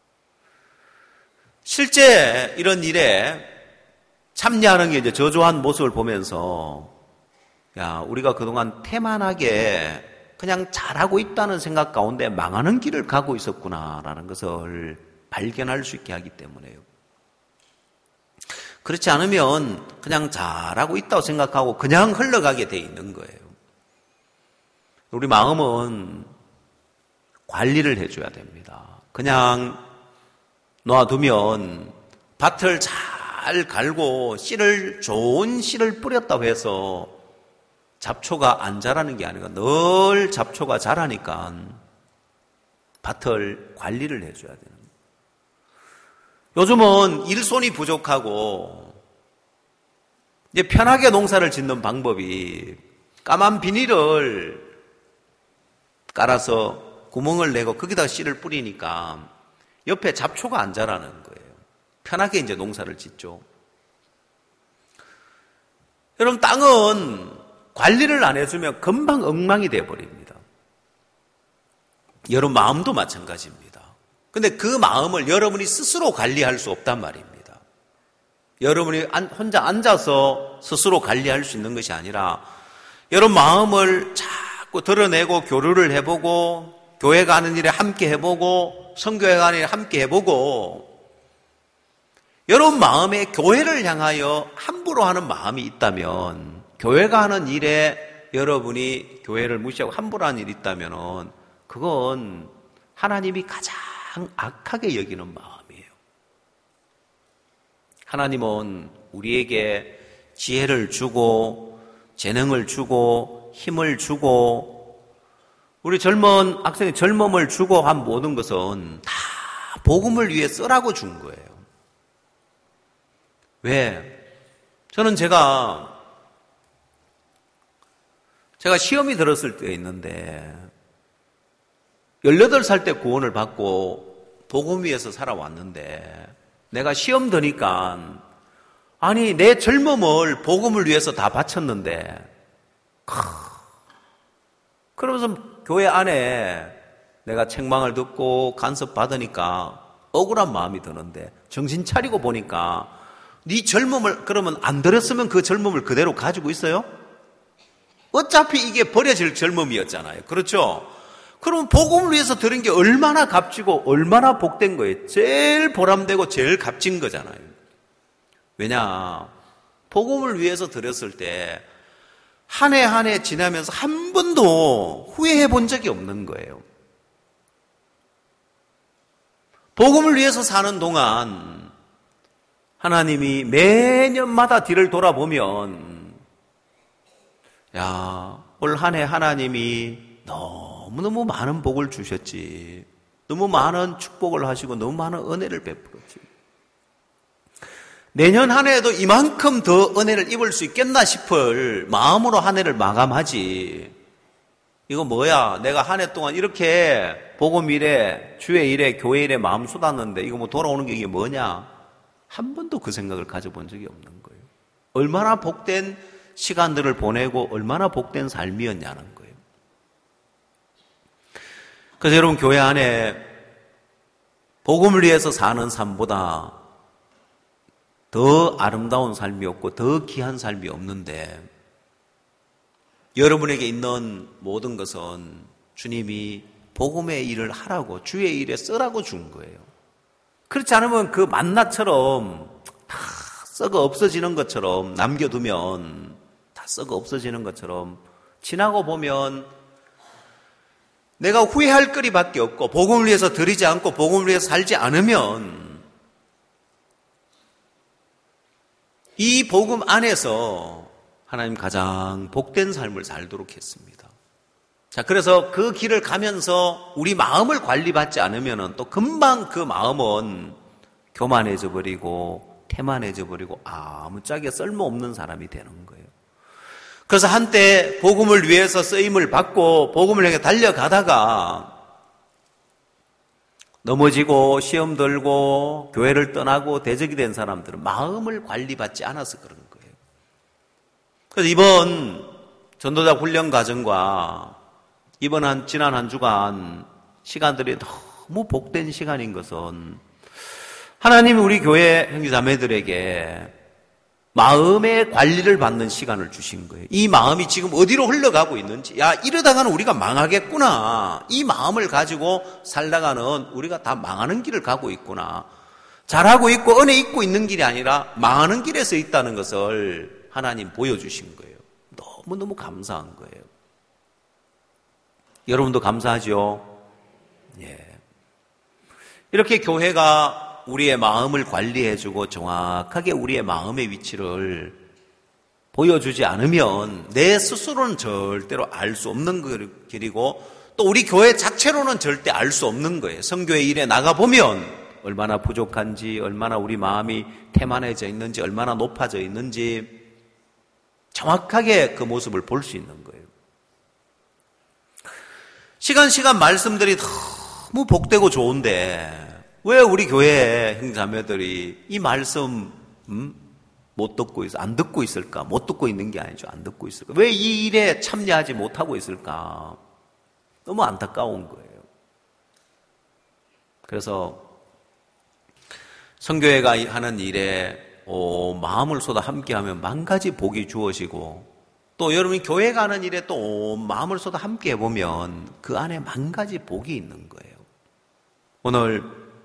실제 이런 일에 참여하는 게 이제 저조한 모습을 보면서 야, 우리가 그동안 태만하게 그냥 잘하고 있다는 생각 가운데 망하는 길을 가고 있었구나라는 것을 발견할 수 있게 하기 때문에요. 그렇지 않으면 그냥 잘하고 있다고 생각하고 그냥 흘러가게 돼 있는 거예요. 우리 마음은 관리를 해줘야 됩니다. 그냥 놔두면 밭을 잘 갈고 좋은 씨를 뿌렸다고 해서 잡초가 안 자라는 게 아니라 늘 잡초가 자라니까 밭을 관리를 해줘야 되는 거예요. 요즘은 일손이 부족하고 이제 편하게 농사를 짓는 방법이 까만 비닐을 깔아서 구멍을 내고 거기다가 씨를 뿌리니까 옆에 잡초가 안 자라는 거예요. 편하게 이제 농사를 짓죠. 여러분, 땅은 관리를 안 해주면 금방 엉망이 돼버립니다. 여러분 마음도 마찬가지입니다. 근데 그 마음을 여러분이 스스로 관리할 수 없단 말입니다. 여러분이 혼자 앉아서 스스로 관리할 수 있는 것이 아니라 여러분 마음을 자꾸 드러내고 교류를 해보고 교회 가는 일에 함께 해보고 선교회 가는 일에 함께 해보고 여러분 마음에 교회를 향하여 함부로 하는 마음이 있다면 교회가 하는 일에 여러분이 교회를 무시하고 함부로 하는 일이 있다면 그건 하나님이 가장 악하게 여기는 마음이에요. 하나님은 우리에게 지혜를 주고 재능을 주고 힘을 주고 우리 젊은 학생이 젊음을 주고 한 모든 것은 다 복음을 위해 쓰라고 준 거예요. 왜? 저는 제가 시험이 들었을 때 있는데 18살 때 구원을 받고 복음 위에서 살아왔는데 내가 시험 드니까 아니 내 젊음을 복음을 위해서 다 바쳤는데 그러면서 교회 안에 내가 책망을 듣고 간섭 받으니까 억울한 마음이 드는데 정신 차리고 보니까 네 젊음을 그러면 안 들었으면 그 젊음을 그대로 가지고 있어요? 어차피 이게 버려질 젊음이었잖아요. 그렇죠? 그럼 복음을 위해서 들은 게 얼마나 값지고 얼마나 복된 거예요. 제일 보람되고 제일 값진 거잖아요. 왜냐? 복음을 위해서 들었을 때 한 해 한 해 지나면서 한 번도 후회해 본 적이 없는 거예요. 복음을 위해서 사는 동안 하나님이 매년마다 뒤를 돌아보면 야, 올 한 해 하나님이 너무너무 많은 복을 주셨지. 너무 많은 축복을 하시고 너무 많은 은혜를 베풀었지. 내년 한 해에도 이만큼 더 은혜를 입을 수 있겠나 싶을 마음으로 한 해를 마감하지. 이거 뭐야? 내가 한 해 동안 이렇게 복음 일에, 주의 일에, 교회 일에 마음 쏟았는데 이거 뭐 돌아오는 게 이게 뭐냐? 한 번도 그 생각을 가져본 적이 없는 거예요. 얼마나 복된 시간들을 보내고 얼마나 복된 삶이었냐는 거예요. 그래서 여러분 교회 안에 복음을 위해서 사는 삶보다 더 아름다운 삶이 없고 더 귀한 삶이 없는데 여러분에게 있는 모든 것은 주님이 복음의 일을 하라고 주의 일에 쓰라고 준 거예요. 그렇지 않으면 그 만나처럼 다 썩어 없어지는 것처럼 남겨두면 다 썩어 없어지는 것처럼 지나고 보면 내가 후회할 거리밖에 없고 복음을 위해서 드리지 않고 복음을 위해서 살지 않으면 이 복음 안에서 하나님 가장 복된 삶을 살도록 했습니다. 자, 그래서 그 길을 가면서 우리 마음을 관리받지 않으면 또 금방 그 마음은 교만해져 버리고 태만해져 버리고 아무짝에 쓸모없는 사람이 되는 거예요. 그래서 한때 복음을 위해서 쓰임을 받고 복음을 향해 달려가다가 넘어지고 시험 들고 교회를 떠나고 대적이 된 사람들은 마음을 관리받지 않아서 그런 거예요. 그래서 이번 전도자 훈련 과정과 지난 한 주간 시간들이 너무 복된 시간인 것은 하나님이 우리 교회 형제자매들에게 마음의 관리를 받는 시간을 주신 거예요. 이 마음이 지금 어디로 흘러가고 있는지, 야, 이러다가는 우리가 망하겠구나. 이 마음을 가지고 살다가는 우리가 다 망하는 길을 가고 있구나. 잘하고 있고 은혜 있고 있는 길이 아니라 망하는 길에 서 있다는 것을 하나님 보여주신 거예요. 너무너무 감사한 거예요. 여러분도 감사하죠? 예. 이렇게 교회가 우리의 마음을 관리해주고 정확하게 우리의 마음의 위치를 보여주지 않으면 내 스스로는 절대로 알 수 없는 길이고 또 우리 교회 자체로는 절대 알 수 없는 거예요. 선교회 일에 나가보면 얼마나 부족한지, 얼마나 우리 마음이 태만해져 있는지, 얼마나 높아져 있는지 정확하게 그 모습을 볼 수 있는 거예요. 시간 말씀들이 너무 복되고 좋은데 왜 우리 교회 형제자매들이 이 말씀 못 듣고 안 듣고 있을까? 못 듣고 있는 게 아니죠. 안 듣고 있을까? 왜 이 일에 참여하지 못하고 있을까? 너무 안타까운 거예요. 그래서 선교회가 하는 일에 마음을 쏟아 함께하면 만 가지 복이 주어지고 또 여러분이 교회 가는 일에 또 마음을 쏟아 함께 해보면 그 안에 만 가지 복이 있는 거예요. 오늘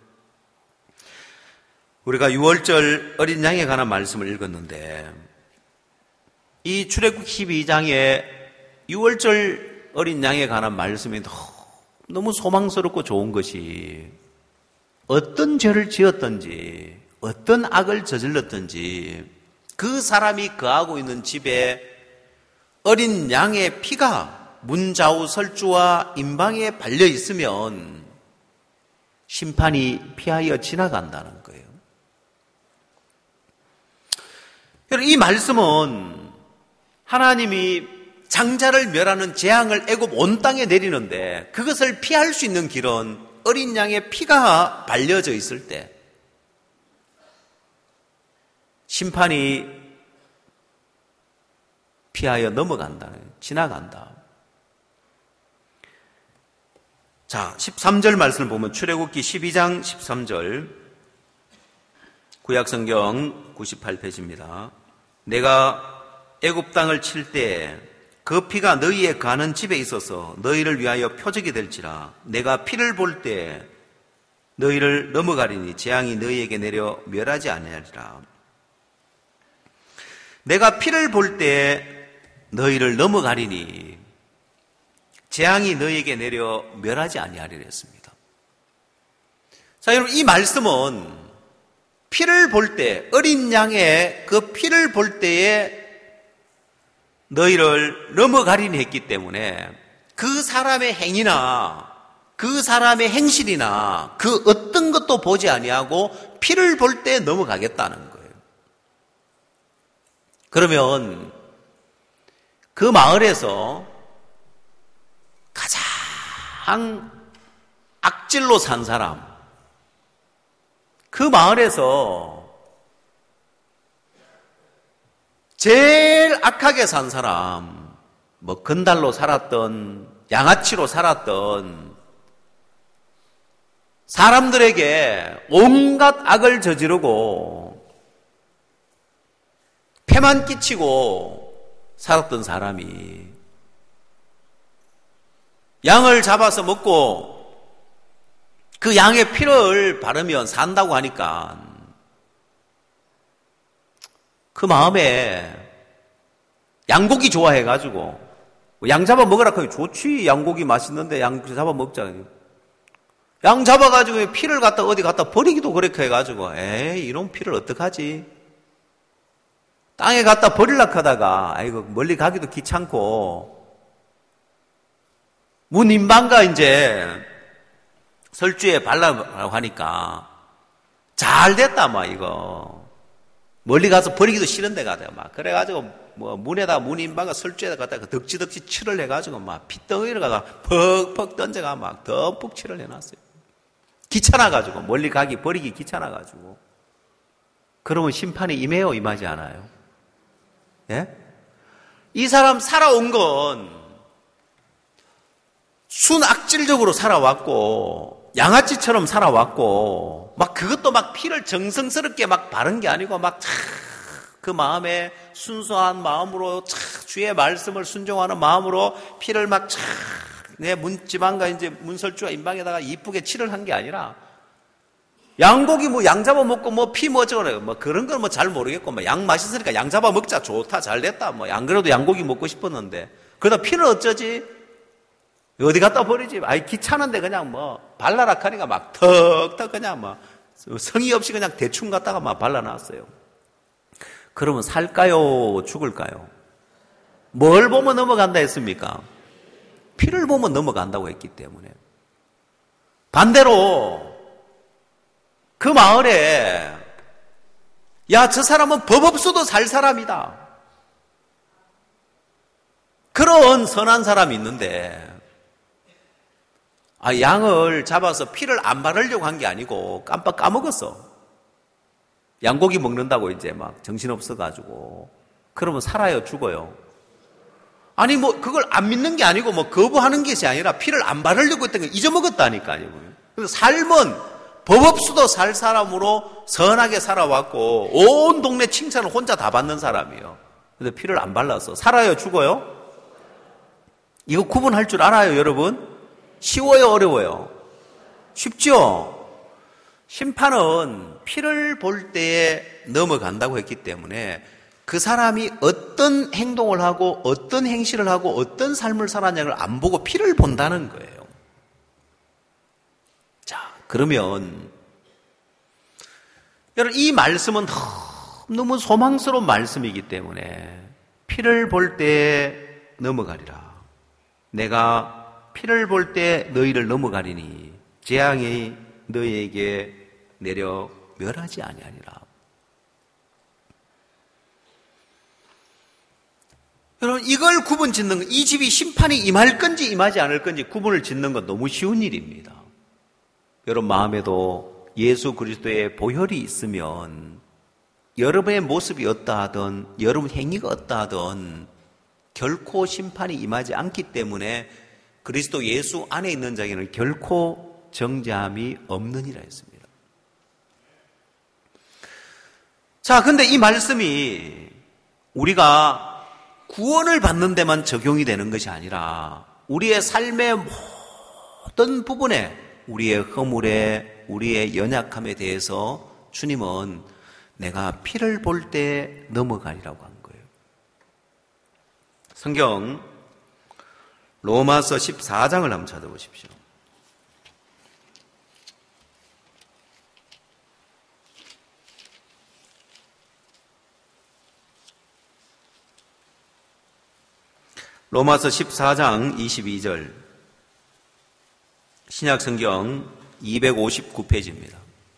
우리가 6월절 어린 양에 관한 말씀을 읽었는데 이 출애굽 12장에 6월절 어린 양에 관한 말씀이 너무 소망스럽고 좋은 것이 어떤 죄를 지었든지 어떤 악을 저질렀든지 그 사람이 거하고 있는 집에 어린 양의 피가 문좌우 설주와 임방에 발려 있으면 심판이 피하여 지나간다는 거예요. 이 말씀은 하나님이 장자를 멸하는 재앙을 애굽 온 땅에 내리는데 그것을 피할 수 있는 길은 어린 양의 피가 발려져 있을 때 심판이 피하여 넘어간다는, 지나간다. 자, 13절 말씀을 보면 출애굽기 12장 13절 구약성경 98페이지입니다. 내가 애굽 땅을 칠 때 그 피가 너희의 가는 집에 있어서 너희를 위하여 표적이 될지라. 내가 피를 볼 때 너희를 넘어가리니 재앙이 너희에게 내려 멸하지 아니하리라. 내가 피를 볼 때 너희를 넘어가리니 재앙이 너희에게 내려 멸하지 아니하리라 했습니다. 자, 여러분 이 말씀은 피를 볼 때, 어린 양의 그 피를 볼 때에 너희를 넘어가리니 했기 때문에 그 사람의 행위나 그 사람의 행실이나 그 어떤 것도 보지 아니하고 피를 볼 때 넘어가겠다는 거예요. 그러면 그 마을에서 가장 악질로 산 사람, 그 마을에서 제일 악하게 산 사람, 뭐 건달로 살았던, 양아치로 살았던 사람들에게 온갖 악을 저지르고 폐만 끼치고 살았던 사람이 양을 잡아서 먹고 그 양의 피를 바르면 산다고 하니까 그 마음에 양고기 좋아해가지고 양 잡아 먹으라 하면 좋지. 양고기 맛있는데 양 잡아 먹자. 양 잡아가지고 피를 갖다 어디 갖다 버리기도 그렇게 해가지고 에이 이런 피를 어떡하지? 땅에 갖다 버리려고 하다가 아이고 멀리 가기도 귀찮고 문 임방가 이제 설주에 발라라고 하니까 잘 됐다 막 이거 멀리 가서 버리기도 싫은데 가다가 막 그래가지고 뭐 문에다 문 임방가 설주에다 갖다가 덕지덕지 칠을 해가지고 막 핏덩이를 갖다가 퍽퍽 던져가 막 듬뿍 칠을 해놨어요. 귀찮아가지고 멀리 가기 버리기 귀찮아가지고 그러면 심판이 임해요 임하지 않아요? 예? 이 사람 살아온 건 순악질적으로 살아왔고 양아치처럼 살아왔고 막 그것도 막 피를 정성스럽게 막 바른 게 아니고 막 그 마음에 순수한 마음으로 주의 말씀을 순종하는 마음으로 피를 막 내 문지방과 이제 문설주와 임방에다가 이쁘게 칠을 한 게 아니라 양고기 뭐 양 잡아 먹고 뭐 피 뭐 저거 뭐 그런 건 뭐 잘 모르겠고 뭐 양 맛있으니까 양 잡아 먹자 좋다 잘 됐다 뭐 안 그래도 양고기 먹고 싶었는데 그러다 피는 어쩌지? 어디 갖다 버리지? 아이 귀찮은데 그냥 뭐 발라라 하니까 막 턱턱 그냥 막 성의 없이 그냥 대충 갖다가 막 발라놨어요. 그러면 살까요? 죽을까요? 뭘 보면 넘어간다 했습니까? 피를 보면 넘어간다고 했기 때문에. 반대로 그 마을에 야, 저 사람은 법 없어도 살 사람이다. 그런 선한 사람이 있는데 양을 잡아서 피를 안 바르려고 한 게 아니고 깜빡 까먹었어. 양고기 먹는다고 이제 막 정신없어가지고. 그러면 살아요, 죽어요? 아니 그걸 안 믿는 게 아니고 거부하는 것이 아니라 피를 안 바르려고 했던 걸 잊어먹었다니까요. 그래서 삶은 법 없이도 살 사람으로 선하게 살아왔고 온 동네 칭찬을 혼자 다 받는 사람이에요. 근데 피를 안 발라서 살아요, 죽어요? 이거 구분할 줄 알아요, 여러분? 쉬워요, 어려워요? 쉽죠? 심판은 피를 볼 때에 넘어간다고 했기 때문에 그 사람이 어떤 행동을 하고 어떤 행실을 하고 어떤 삶을 살았냐를 안 보고 피를 본다는 거예요. 자, 그러면 여러분 이 말씀은 너무 소망스러운 말씀이기 때문에 피를 볼 때에 넘어가리라. 내가 피를 볼 때 너희를 넘어가리니 재앙이 너희에게 내려 멸하지 아니하니라. 여러분 이걸 구분 짓는 것, 이 집이 심판이 임할 건지 임하지 않을 건지 구분을 짓는 건 너무 쉬운 일입니다. 여러분 마음에도 예수 그리스도의 보혈이 있으면 여러분의 모습이 어떠하든 여러분 행위가 어떠하든 결코 심판이 임하지 않기 때문에 그리스도 예수 안에 있는 자에게는 결코 정죄함이 없느니라 했습니다. 자, 근데 이 말씀이 우리가 구원을 받는 데만 적용이 되는 것이 아니라 우리의 삶의 모든 부분에 우리의 허물에 우리의 연약함에 대해서 주님은 내가 피를 볼 때 넘어가리라고 한 거예요. 성경 로마서 14장을 한번 찾아보십시오. 로마서 14장 22절 신약성경 259페이지입니다.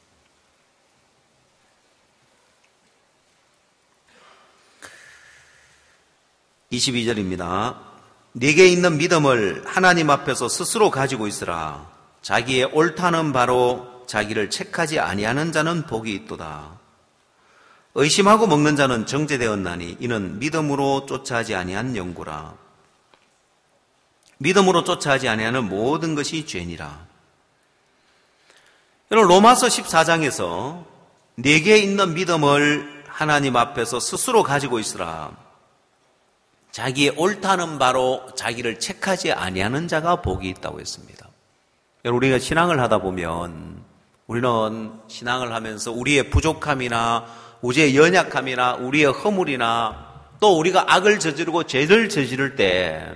(22절입니다) 네게 있는 믿음을 하나님 앞에서 스스로 가지고 있으라. 자기의 옳다는 바로 자기를 책하지 아니하는 자는 복이 있도다. 의심하고 먹는 자는 정죄되었나니 이는 믿음으로 쫓아하지 아니한 영구라. 믿음으로 쫓아하지 아니하는 모든 것이 죄니라. 여러분 로마서 14장에서 네게 있는 믿음을 하나님 앞에서 스스로 가지고 있으라. 자기의 옳다는 바로 자기를 책하지 아니하는 자가 복이 있다고 했습니다. 여러분 우리가 신앙을 하다 보면 우리는 신앙을 하면서 우리의 부족함이나 우리의 연약함이나 우리의 허물이나 또 우리가 악을 저지르고 죄를 저지를 때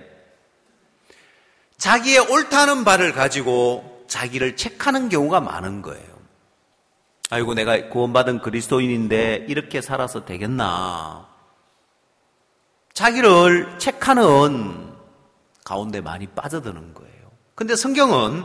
자기의 옳다는 바를 가지고 자기를 책하는 경우가 많은 거예요. 아이고 내가 구원받은 그리스도인인데 이렇게 살아서 되겠나. 자기를 책하는 가운데 많이 빠져드는 거예요. 근데 성경은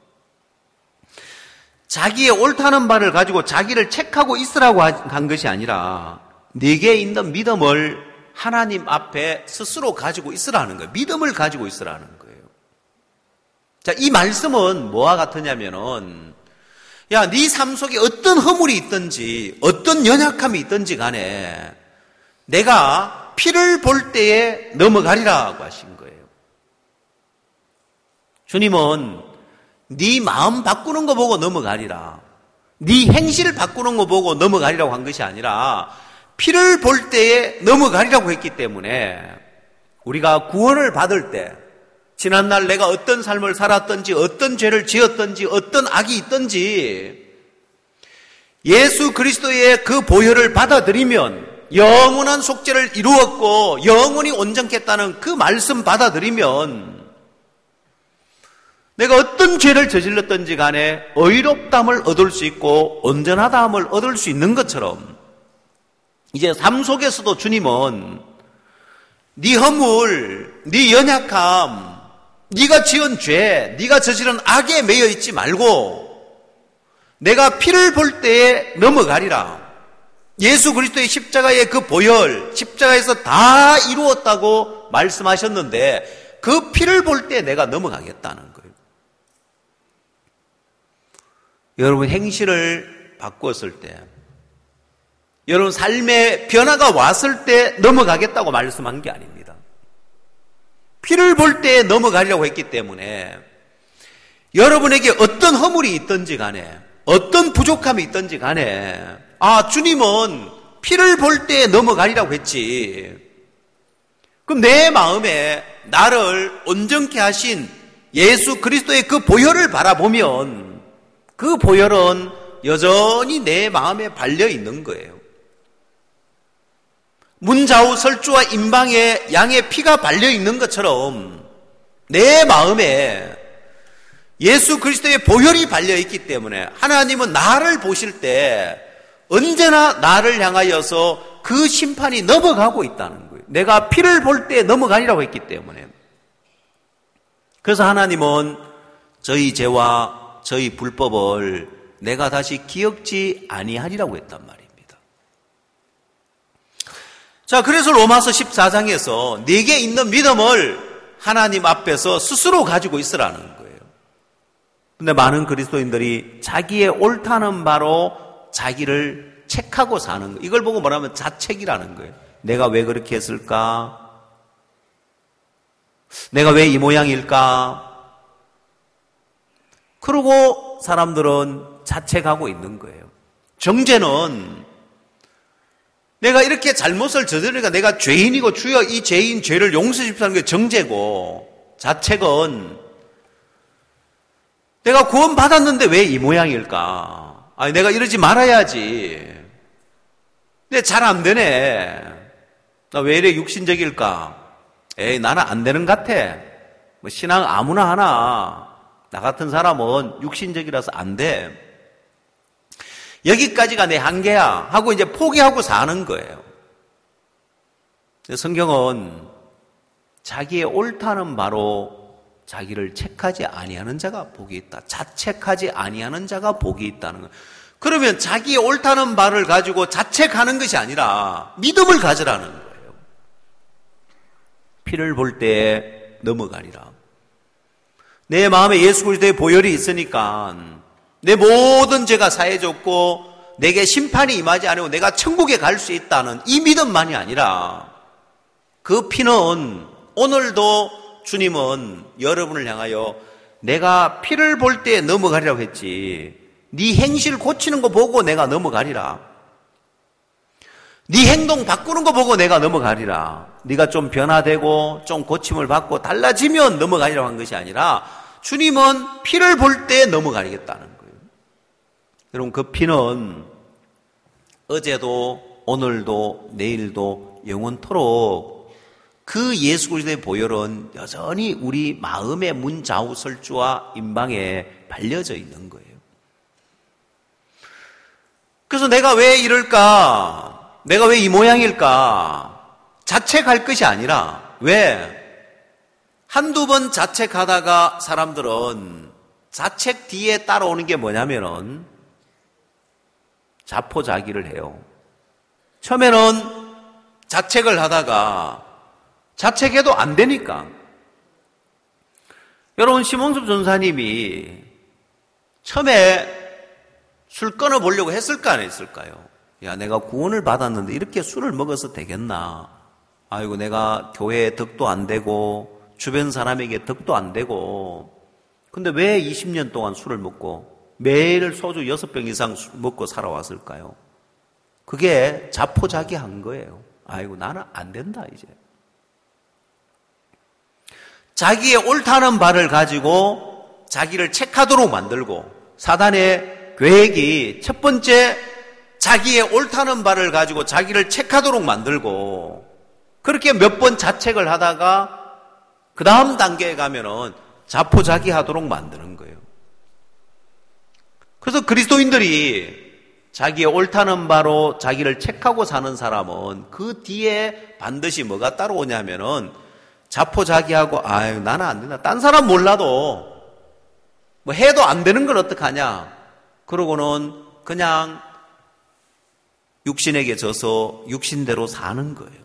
자기의 옳다는 바를 가지고 자기를 책하고 있으라고 한 것이 아니라 네게 있는 믿음을 하나님 앞에 스스로 가지고 있으라는 거예요. 믿음을 가지고 있으라는 거예요. 자, 이 말씀은 뭐와 같으냐면은 야, 네 삶 속에 어떤 허물이 있든지 어떤 연약함이 있든지 간에 내가 피를 볼 때에 넘어가리라고 하신 거예요. 주님은 네 마음 바꾸는 거 보고 넘어가리라. 네 행실을 바꾸는 거 보고 넘어가리라고 한 것이 아니라 피를 볼 때에 넘어가리라고 했기 때문에 우리가 구원을 받을 때 지난날 내가 어떤 삶을 살았든지 어떤 죄를 지었든지 어떤 악이 있든지 예수 그리스도의 그 보혈을 받아들이면 영원한 속죄를 이루었고 영원히 온전케했다는 그 말씀 받아들이면 내가 어떤 죄를 저질렀든지 간에 의롭다함을 얻을 수 있고 온전하다함을 얻을 수 있는 것처럼 이제 삶 속에서도 주님은 네 허물, 네 연약함, 네가 지은 죄, 네가 저지른 악에 매여 있지 말고 내가 피를 볼 때에 넘어가리라. 예수 그리스도의 십자가의 그 보혈, 십자가에서 다 이루었다고 말씀하셨는데 그 피를 볼 때 내가 넘어가겠다는 거예요. 여러분 행실을 바꾸었을 때, 여러분 삶의 변화가 왔을 때 넘어가겠다고 말씀한 게 아닙니다. 피를 볼 때 넘어가려고 했기 때문에 여러분에게 어떤 허물이 있든지 간에 어떤 부족함이 있든지 간에 주님은 피를 볼 때 넘어가리라고 했지. 그럼 내 마음에 나를 온전케 하신 예수 그리스도의 그 보혈을 바라보면 그 보혈은 여전히 내 마음에 발려 있는 거예요. 문좌우 설주와 임방에 양의 피가 발려 있는 것처럼 내 마음에 예수 그리스도의 보혈이 발려 있기 때문에 하나님은 나를 보실 때 언제나 나를 향하여서 그 심판이 넘어가고 있다는 거예요. 내가 피를 볼 때 넘어가리라고 했기 때문에. 그래서 하나님은 저희 죄와 저희 불법을 내가 다시 기억지 아니하리라고 했단 말입니다. 자, 그래서 로마서 14장에서 네게 있는 믿음을 하나님 앞에서 스스로 가지고 있으라는 거예요. 근데 많은 그리스도인들이 자기의 옳다는 바로 자기를 책하고 사는 거예요. 이걸 보고 뭐라면 자책이라는 거예요. 내가 왜 그렇게 했을까? 내가 왜 이 모양일까? 그러고 사람들은 자책하고 있는 거예요. 정죄는 내가 이렇게 잘못을 저지르니까 내가 죄인이고 주여 이 죄인 죄를 용서해 주십사는 게 정죄고, 자책은 내가 구원 받았는데 왜 이 모양일까? 내가 이러지 말아야지. 근데 잘 안 되네. 나 왜 이래 육신적일까? 에이, 나는 안 되는 것 같아. 뭐 신앙 아무나 하나. 나 같은 사람은 육신적이라서 안 돼. 여기까지가 내 한계야 하고 이제 포기하고 사는 거예요. 성경은 자기의 옳다는 바로 자기를 책하지 아니하는 자가 복이 있다. 자책하지 아니하는 자가 복이 있다는 거예요. 그러면 자기의 옳다는 바를 가지고 자책하는 것이 아니라 믿음을 가지라는 거예요. 피를 볼 때 넘어가리라. 내 마음에 예수 그리스도의 보혈이 있으니까 내 모든 죄가 사해졌고 내게 심판이 임하지 않고 내가 천국에 갈 수 있다는 이 믿음만이 아니라 그 피는 오늘도 주님은 여러분을 향하여 내가 피를 볼 때 넘어가리라고 했지, 네 행실 고치는 거 보고 내가 넘어가리라, 네 행동 바꾸는 거 보고 내가 넘어가리라, 네가 좀 변화되고 좀 고침을 받고 달라지면 넘어가리라고 한 것이 아니라 주님은 피를 볼 때 넘어가리겠다는 거예요. 여러분, 그 피는 어제도 오늘도 내일도 영원토록 그 예수 그리스도의 보혈은 여전히 우리 마음의 문좌우 설주와 임방에 발려져 있는 거예요. 그래서 내가 왜 이럴까? 내가 왜 이 모양일까? 자책할 것이 아니라, 왜? 한두 번 자책하다가 사람들은 자책 뒤에 따라오는 게 뭐냐면은 자포자기를 해요. 처음에는 자책을 하다가 자책해도 안 되니까. 여러분, 심홍섭 전사님이 처음에 술 끊어보려고 했을까 안 했을까요? 야, 내가 구원을 받았는데 이렇게 술을 먹어서 되겠나? 아이고, 내가 교회에 덕도 안 되고 주변 사람에게 덕도 안 되고, 근데 왜 20년 동안 술을 먹고 매일 소주 6병 이상 먹고 살아왔을까요? 그게 자포자기한 거예요. 아이고, 나는 안 된다 이제. 자기의 옳다는 바를 가지고 자기를 책하도록 만들고, 사단의 계획이 첫 번째 자기의 옳다는 바를 가지고 자기를 책하도록 만들고, 그렇게 몇 번 자책을 하다가 그 다음 단계에 가면은 자포자기하도록 만드는 거예요. 그래서 그리스도인들이 자기의 옳다는 바로 자기를 책하고 사는 사람은 그 뒤에 반드시 뭐가 따라오냐면은 자포자기하고, 아유, 나는 안 된다. 딴 사람 몰라도 뭐 해도 안 되는 걸 어떡하냐. 그러고는 그냥 육신에게 져서 육신대로 사는 거예요.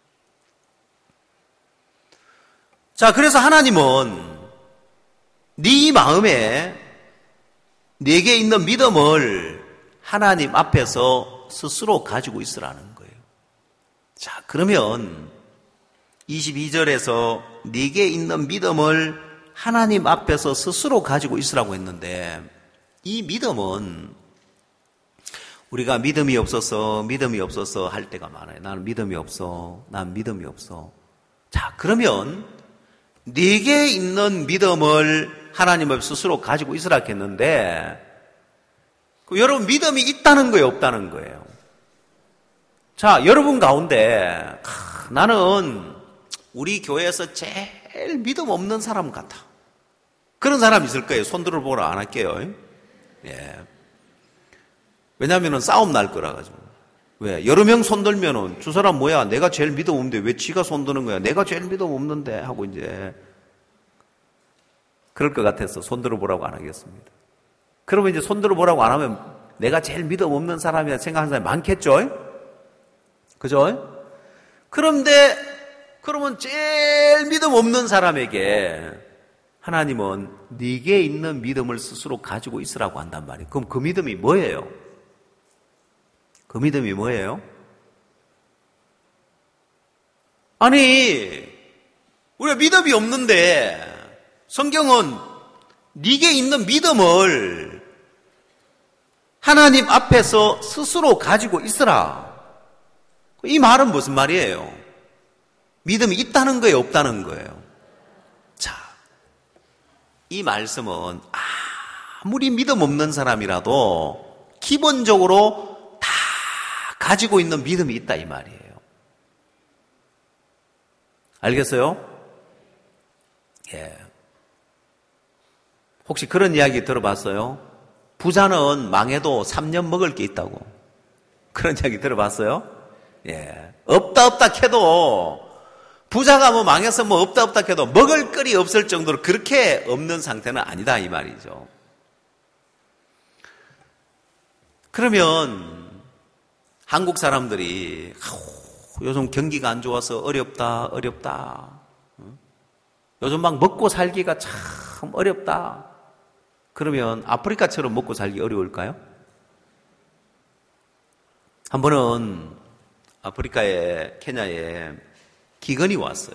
자, 그래서 하나님은 네 마음에 네게 있는 믿음을 하나님 앞에서 스스로 가지고 있으라는 거예요. 자, 그러면 22절에서 네게 있는 믿음을 하나님 앞에서 스스로 가지고 있으라고 했는데, 이 믿음은 우리가 믿음이 없어서 할 때가 많아요. 나는 믿음이 없어. 난 믿음이 없어. 자, 그러면 네게 있는 믿음을 하나님 앞에 스스로 가지고 있으라 했는데, 여러분 믿음이 있다는 거예요, 없다는 거예요? 자, 여러분 가운데 나는 우리 교회에서 제일 믿음 없는 사람 같아. 그런 사람 있을 거예요. 손 들어보라 안 할게요. 예. 왜냐하면 싸움 날 거라 가지고. 왜? 여러 명 손 들면은 저 사람 뭐야? 내가 제일 믿음 없는데 왜 지가 손 드는 거야? 내가 제일 믿음 없는데 하고 이제 그럴 것 같아서 손 들어보라고 안 하겠습니다. 그러면 이제 손 들어보라고 안 하면 내가 제일 믿음 없는 사람이라 생각하는 사람이 많겠죠? 그죠? 그러면 제일 믿음 없는 사람에게 하나님은 네게 있는 믿음을 스스로 가지고 있으라고 한단 말이에요. 그럼 그 믿음이 뭐예요? 그 믿음이 뭐예요? 아니, 우리가 믿음이 없는데 성경은 네게 있는 믿음을 하나님 앞에서 스스로 가지고 있으라. 이 말은 무슨 말이에요? 믿음이 있다는 거예요, 없다는 거예요? 자, 이 말씀은 아무리 믿음 없는 사람이라도 기본적으로 다 가지고 있는 믿음이 있다 이 말이에요. 알겠어요? 예. 혹시 그런 이야기 들어봤어요? 부자는 망해도 3년 먹을 게 있다고. 그런 이야기 들어봤어요? 예. 없다 캐도 부자가 뭐 망해서 뭐 없다 캐도 먹을 거리 없을 정도로 그렇게 없는 상태는 아니다 이 말이죠. 그러면 한국 사람들이 요즘 경기가 안 좋아서 어렵다. 요즘 막 먹고 살기가 참 어렵다. 그러면 아프리카처럼 먹고 살기 어려울까요? 한 번은 아프리카의 케냐에 기근이 왔어요.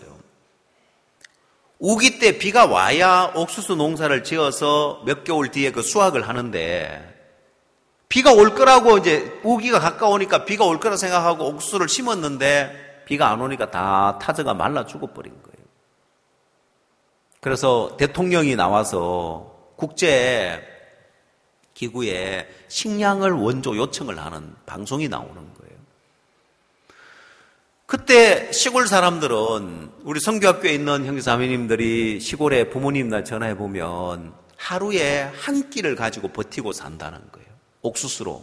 우기 때 비가 와야 옥수수 농사를 지어서 몇 개월 뒤에 그 수확을 하는데, 비가 올 거라고 이제 우기가 가까우니까 비가 올 거라 생각하고 옥수수를 심었는데 비가 안 오니까 다 타져가 말라 죽어버린 거예요. 그래서 대통령이 나와서 국제 기구에 식량을 원조 요청을 하는 방송이 나오는 거예요. 그때 시골 사람들은, 우리 선교학교에 있는 형제자매님들이 시골에 부모님들 전화해 보면 하루에 한 끼를 가지고 버티고 산다는 거예요. 옥수수로.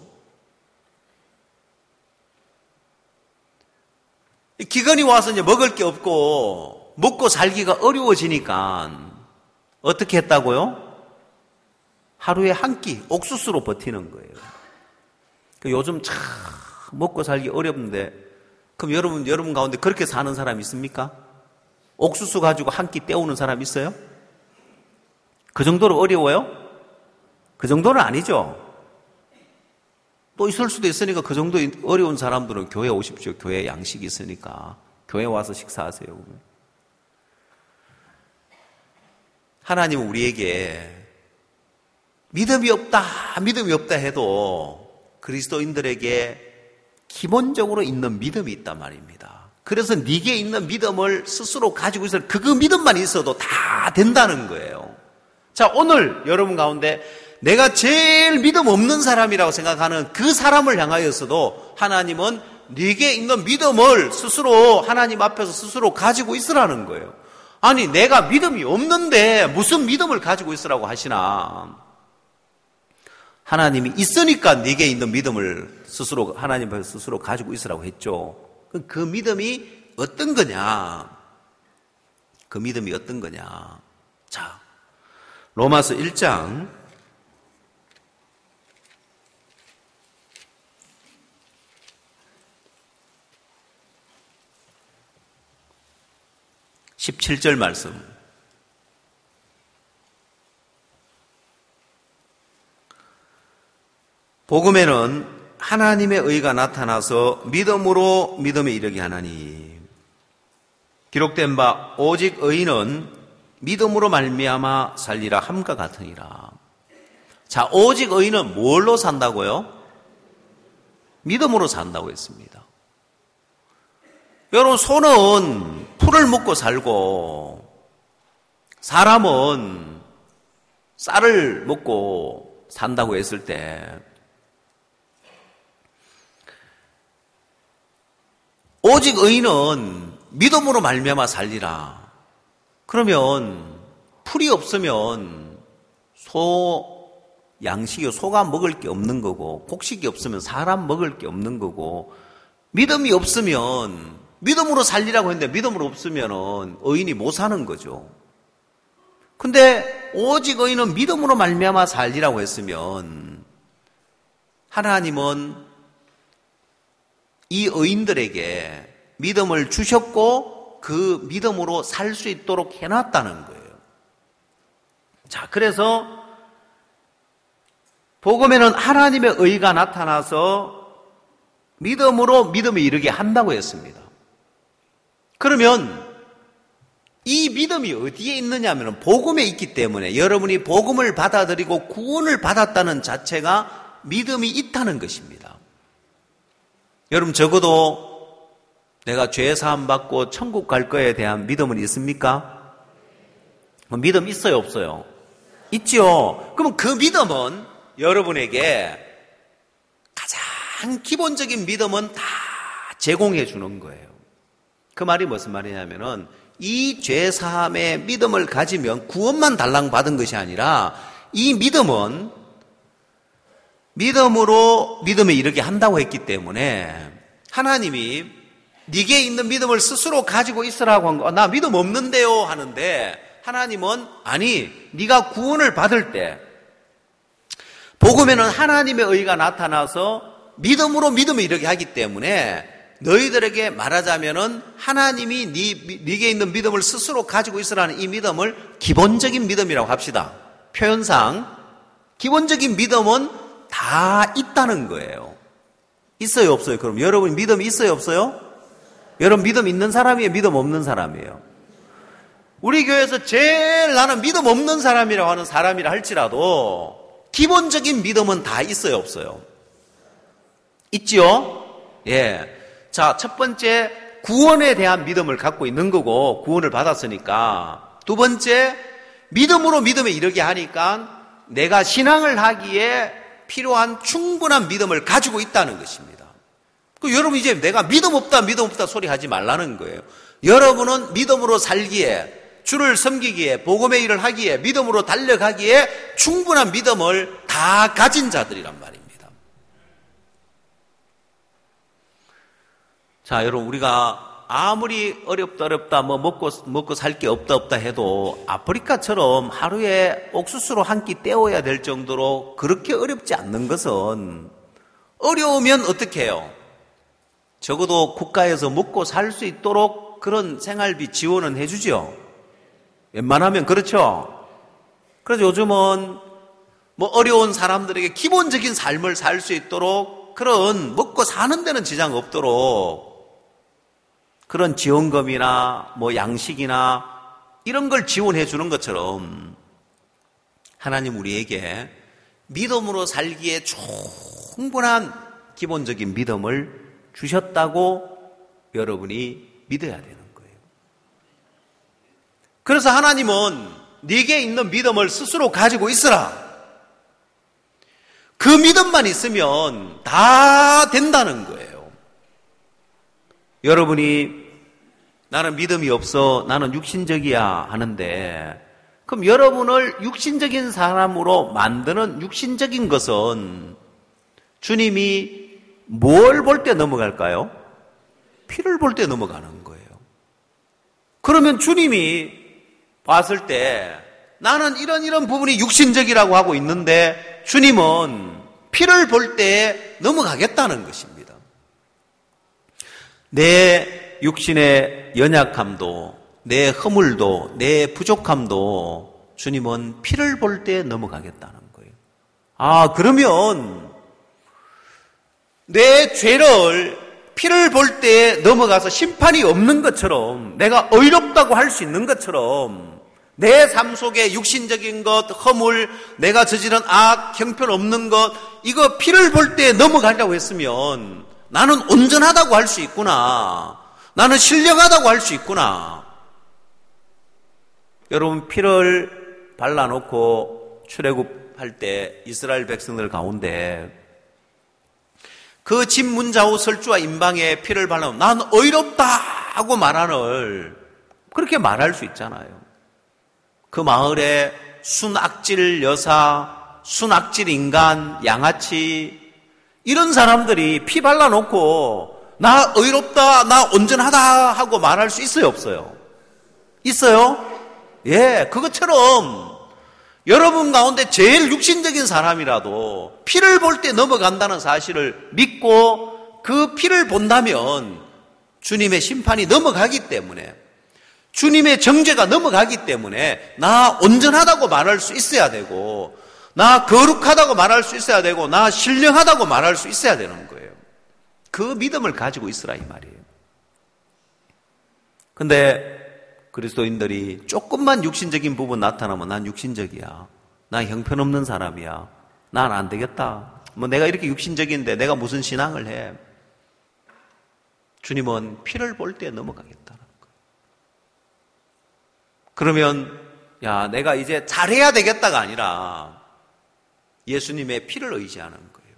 기근이 와서 이제 먹을 게 없고 먹고 살기가 어려워지니까 어떻게 했다고요? 하루에 한 끼 옥수수로 버티는 거예요. 요즘 참 먹고 살기 어렵는데, 그럼 여러분 가운데 그렇게 사는 사람 있습니까? 옥수수 가지고 한 끼 때우는 사람 있어요? 그 정도로 어려워요? 그 정도는 아니죠. 또 있을 수도 있으니까 그 정도 어려운 사람들은 교회 오십시오. 교회 양식이 있으니까 교회 와서 식사하세요. 하나님은 우리에게 믿음이 없다 해도 그리스도인들에게 기본적으로 있는 믿음이 있단 말입니다. 그래서 네게 있는 믿음을 스스로 가지고 있어요. 그 믿음만 있어도 다 된다는 거예요. 자, 오늘 여러분 가운데 내가 제일 믿음 없는 사람이라고 생각하는 그 사람을 향하여서도 하나님은 네게 있는 믿음을 스스로 하나님 앞에서 스스로 가지고 있으라는 거예요. 아니, 내가 믿음이 없는데 무슨 믿음을 가지고 있으라고 하시나? 하나님이 있으니까 네게 있는 믿음을 스스로 하나님 앞에서 스스로 가지고 있으라고 했죠. 그 믿음이 어떤 거냐? 그 믿음이 어떤 거냐? 자, 로마서 1장 17절 말씀. 복음에는 하나님의 의가 나타나서 믿음으로 믿음에 이르게 하나니 기록된 바 오직 의인은 믿음으로 말미암아 살리라 함과 같으니라. 자, 오직 의인은 뭘로 산다고요? 믿음으로 산다고 했습니다. 여러분, 소는 풀을 먹고 살고 사람은 쌀을 먹고 산다고 했을 때 오직 의인은 믿음으로 말미암아 살리라. 그러면 풀이 없으면 양식이 소가 먹을 게 없는 거고 곡식이 없으면 사람 먹을 게 없는 거고 믿음이 없으면 믿음으로 살리라고 했는데 믿음으로 없으면 의인이 못 사는 거죠. 근데 오직 의인은 믿음으로 말미암아 살리라고 했으면 하나님은 이 의인들에게 믿음을 주셨고 그 믿음으로 살 수 있도록 해놨다는 거예요. 자, 그래서 복음에는 하나님의 의가 나타나서 믿음으로 믿음에 이르게 한다고 했습니다. 그러면 이 믿음이 어디에 있느냐 하면 복음에 있기 때문에 여러분이 복음을 받아들이고 구원을 받았다는 자체가 믿음이 있다는 것입니다. 여러분, 적어도 내가 죄 사함 받고 천국 갈 거에 대한 믿음은 있습니까? 믿음 있어요, 없어요? 있죠. 그럼 그 믿음은 여러분에게 가장 기본적인 믿음은 다 제공해 주는 거예요. 그 말이 무슨 말이냐면은 이 죄 사함의 믿음을 가지면 구원만 달랑 받은 것이 아니라 이 믿음은 믿음으로 믿음에 이르게 한다고 했기 때문에 하나님이 네게 있는 믿음을 스스로 가지고 있으라고 한 거. 나 믿음 없는데요 하는데 하나님은 아니, 네가 구원을 받을 때 복음에는 하나님의 의가 나타나서 믿음으로 믿음에 이르게 하기 때문에 너희들에게 말하자면은 하나님이 네게 있는 믿음을 스스로 가지고 있으라는 이 믿음을 기본적인 믿음이라고 합시다. 표현상 기본적인 믿음은 다 있다는 거예요. 있어요, 없어요? 그럼 여러분 믿음이 있어요, 없어요? 여러분 믿음 있는 사람이에요, 믿음 없는 사람이에요? 우리 교회에서 제일 나는 믿음 없는 사람이라고 하는 사람이라 할지라도 기본적인 믿음은 다 있어요, 없어요? 있지요? 예. 자, 첫 번째 구원에 대한 믿음을 갖고 있는 거고 구원을 받았으니까. 두 번째 믿음으로 믿음에 이르게 하니까 내가 신앙을 하기에 필요한 충분한 믿음을 가지고 있다는 것입니다. 그 여러분 이제 내가 믿음 없다 소리 하지 말라는 거예요. 여러분은 믿음으로 살기에, 주를 섬기기에, 복음의 일을 하기에, 믿음으로 달려가기에 충분한 믿음을 다 가진 자들이란 말입니다. 자, 여러분 우리가 아무리 어렵다 뭐 먹고 살 게 없다 해도 아프리카처럼 하루에 옥수수로 한 끼 때워야 될 정도로 그렇게 어렵지 않는 것은 어려우면 어떻게 해요? 적어도 국가에서 먹고 살 수 있도록 그런 생활비 지원은 해주죠. 웬만하면 그렇죠. 그래서 요즘은 뭐 어려운 사람들에게 기본적인 삶을 살 수 있도록 그런 먹고 사는 데는 지장 없도록 그런 지원금이나 뭐 양식이나 이런 걸 지원해 주는 것처럼 하나님 우리에게 믿음으로 살기에 충분한 기본적인 믿음을 주셨다고 여러분이 믿어야 되는 거예요. 그래서 하나님은 네게 있는 믿음을 스스로 가지고 있으라. 그 믿음만 있으면 다 된다는 거예요. 여러분이 나는 믿음이 없어, 나는 육신적이야 하는데 그럼 여러분을 육신적인 사람으로 만드는 육신적인 것은 주님이 뭘 볼 때 넘어갈까요? 피를 볼 때 넘어가는 거예요. 그러면 주님이 봤을 때 나는 이런 부분이 육신적이라고 하고 있는데 주님은 피를 볼 때 넘어가겠다는 것입니다. 내 육신의 연약함도 내 허물도, 내 부족함도 주님은 피를 볼 때 넘어가겠다는 거예요. 그러면 내 죄를 피를 볼 때 넘어가서 심판이 없는 것처럼, 내가 의롭다고 할 수 있는 것처럼, 내 삶 속에 육신적인 것, 허물, 내가 저지른 악, 형편없는 것, 이거 피를 볼 때 넘어가려고 했으면 나는 온전하다고 할 수 있구나. 나는 신령하다고 할 수 있구나. 여러분, 피를 발라놓고 출애굽할 때 이스라엘 백성들 가운데 그 집 문좌우 설주와 임방에 피를 발라놓으면 난 의롭다 하고 말하는, 그렇게 말할 수 있잖아요. 그 마을에 순악질 여사, 순악질 인간, 양아치, 이런 사람들이 피 발라놓고 나 의롭다, 나 온전하다 하고 말할 수 있어요, 없어요? 있어요? 예, 그것처럼 여러분 가운데 제일 육신적인 사람이라도 피를 볼 때 넘어간다는 사실을 믿고 그 피를 본다면 주님의 심판이 넘어가기 때문에, 주님의 정죄가 넘어가기 때문에 나 온전하다고 말할 수 있어야 되고, 나 거룩하다고 말할 수 있어야 되고, 나 신령하다고 말할 수 있어야 되는 거예요. 그 믿음을 가지고 있으라 이 말이에요. 근데 그리스도인들이 조금만 육신적인 부분 나타나면 난 육신적이야, 난 형편없는 사람이야, 난 안 되겠다, 뭐 내가 이렇게 육신적인데 내가 무슨 신앙을 해. 주님은 피를 볼 때 넘어가겠다는 거예요. 그러면 야, 내가 이제 잘해야 되겠다가 아니라 예수님의 피를 의지하는 거예요.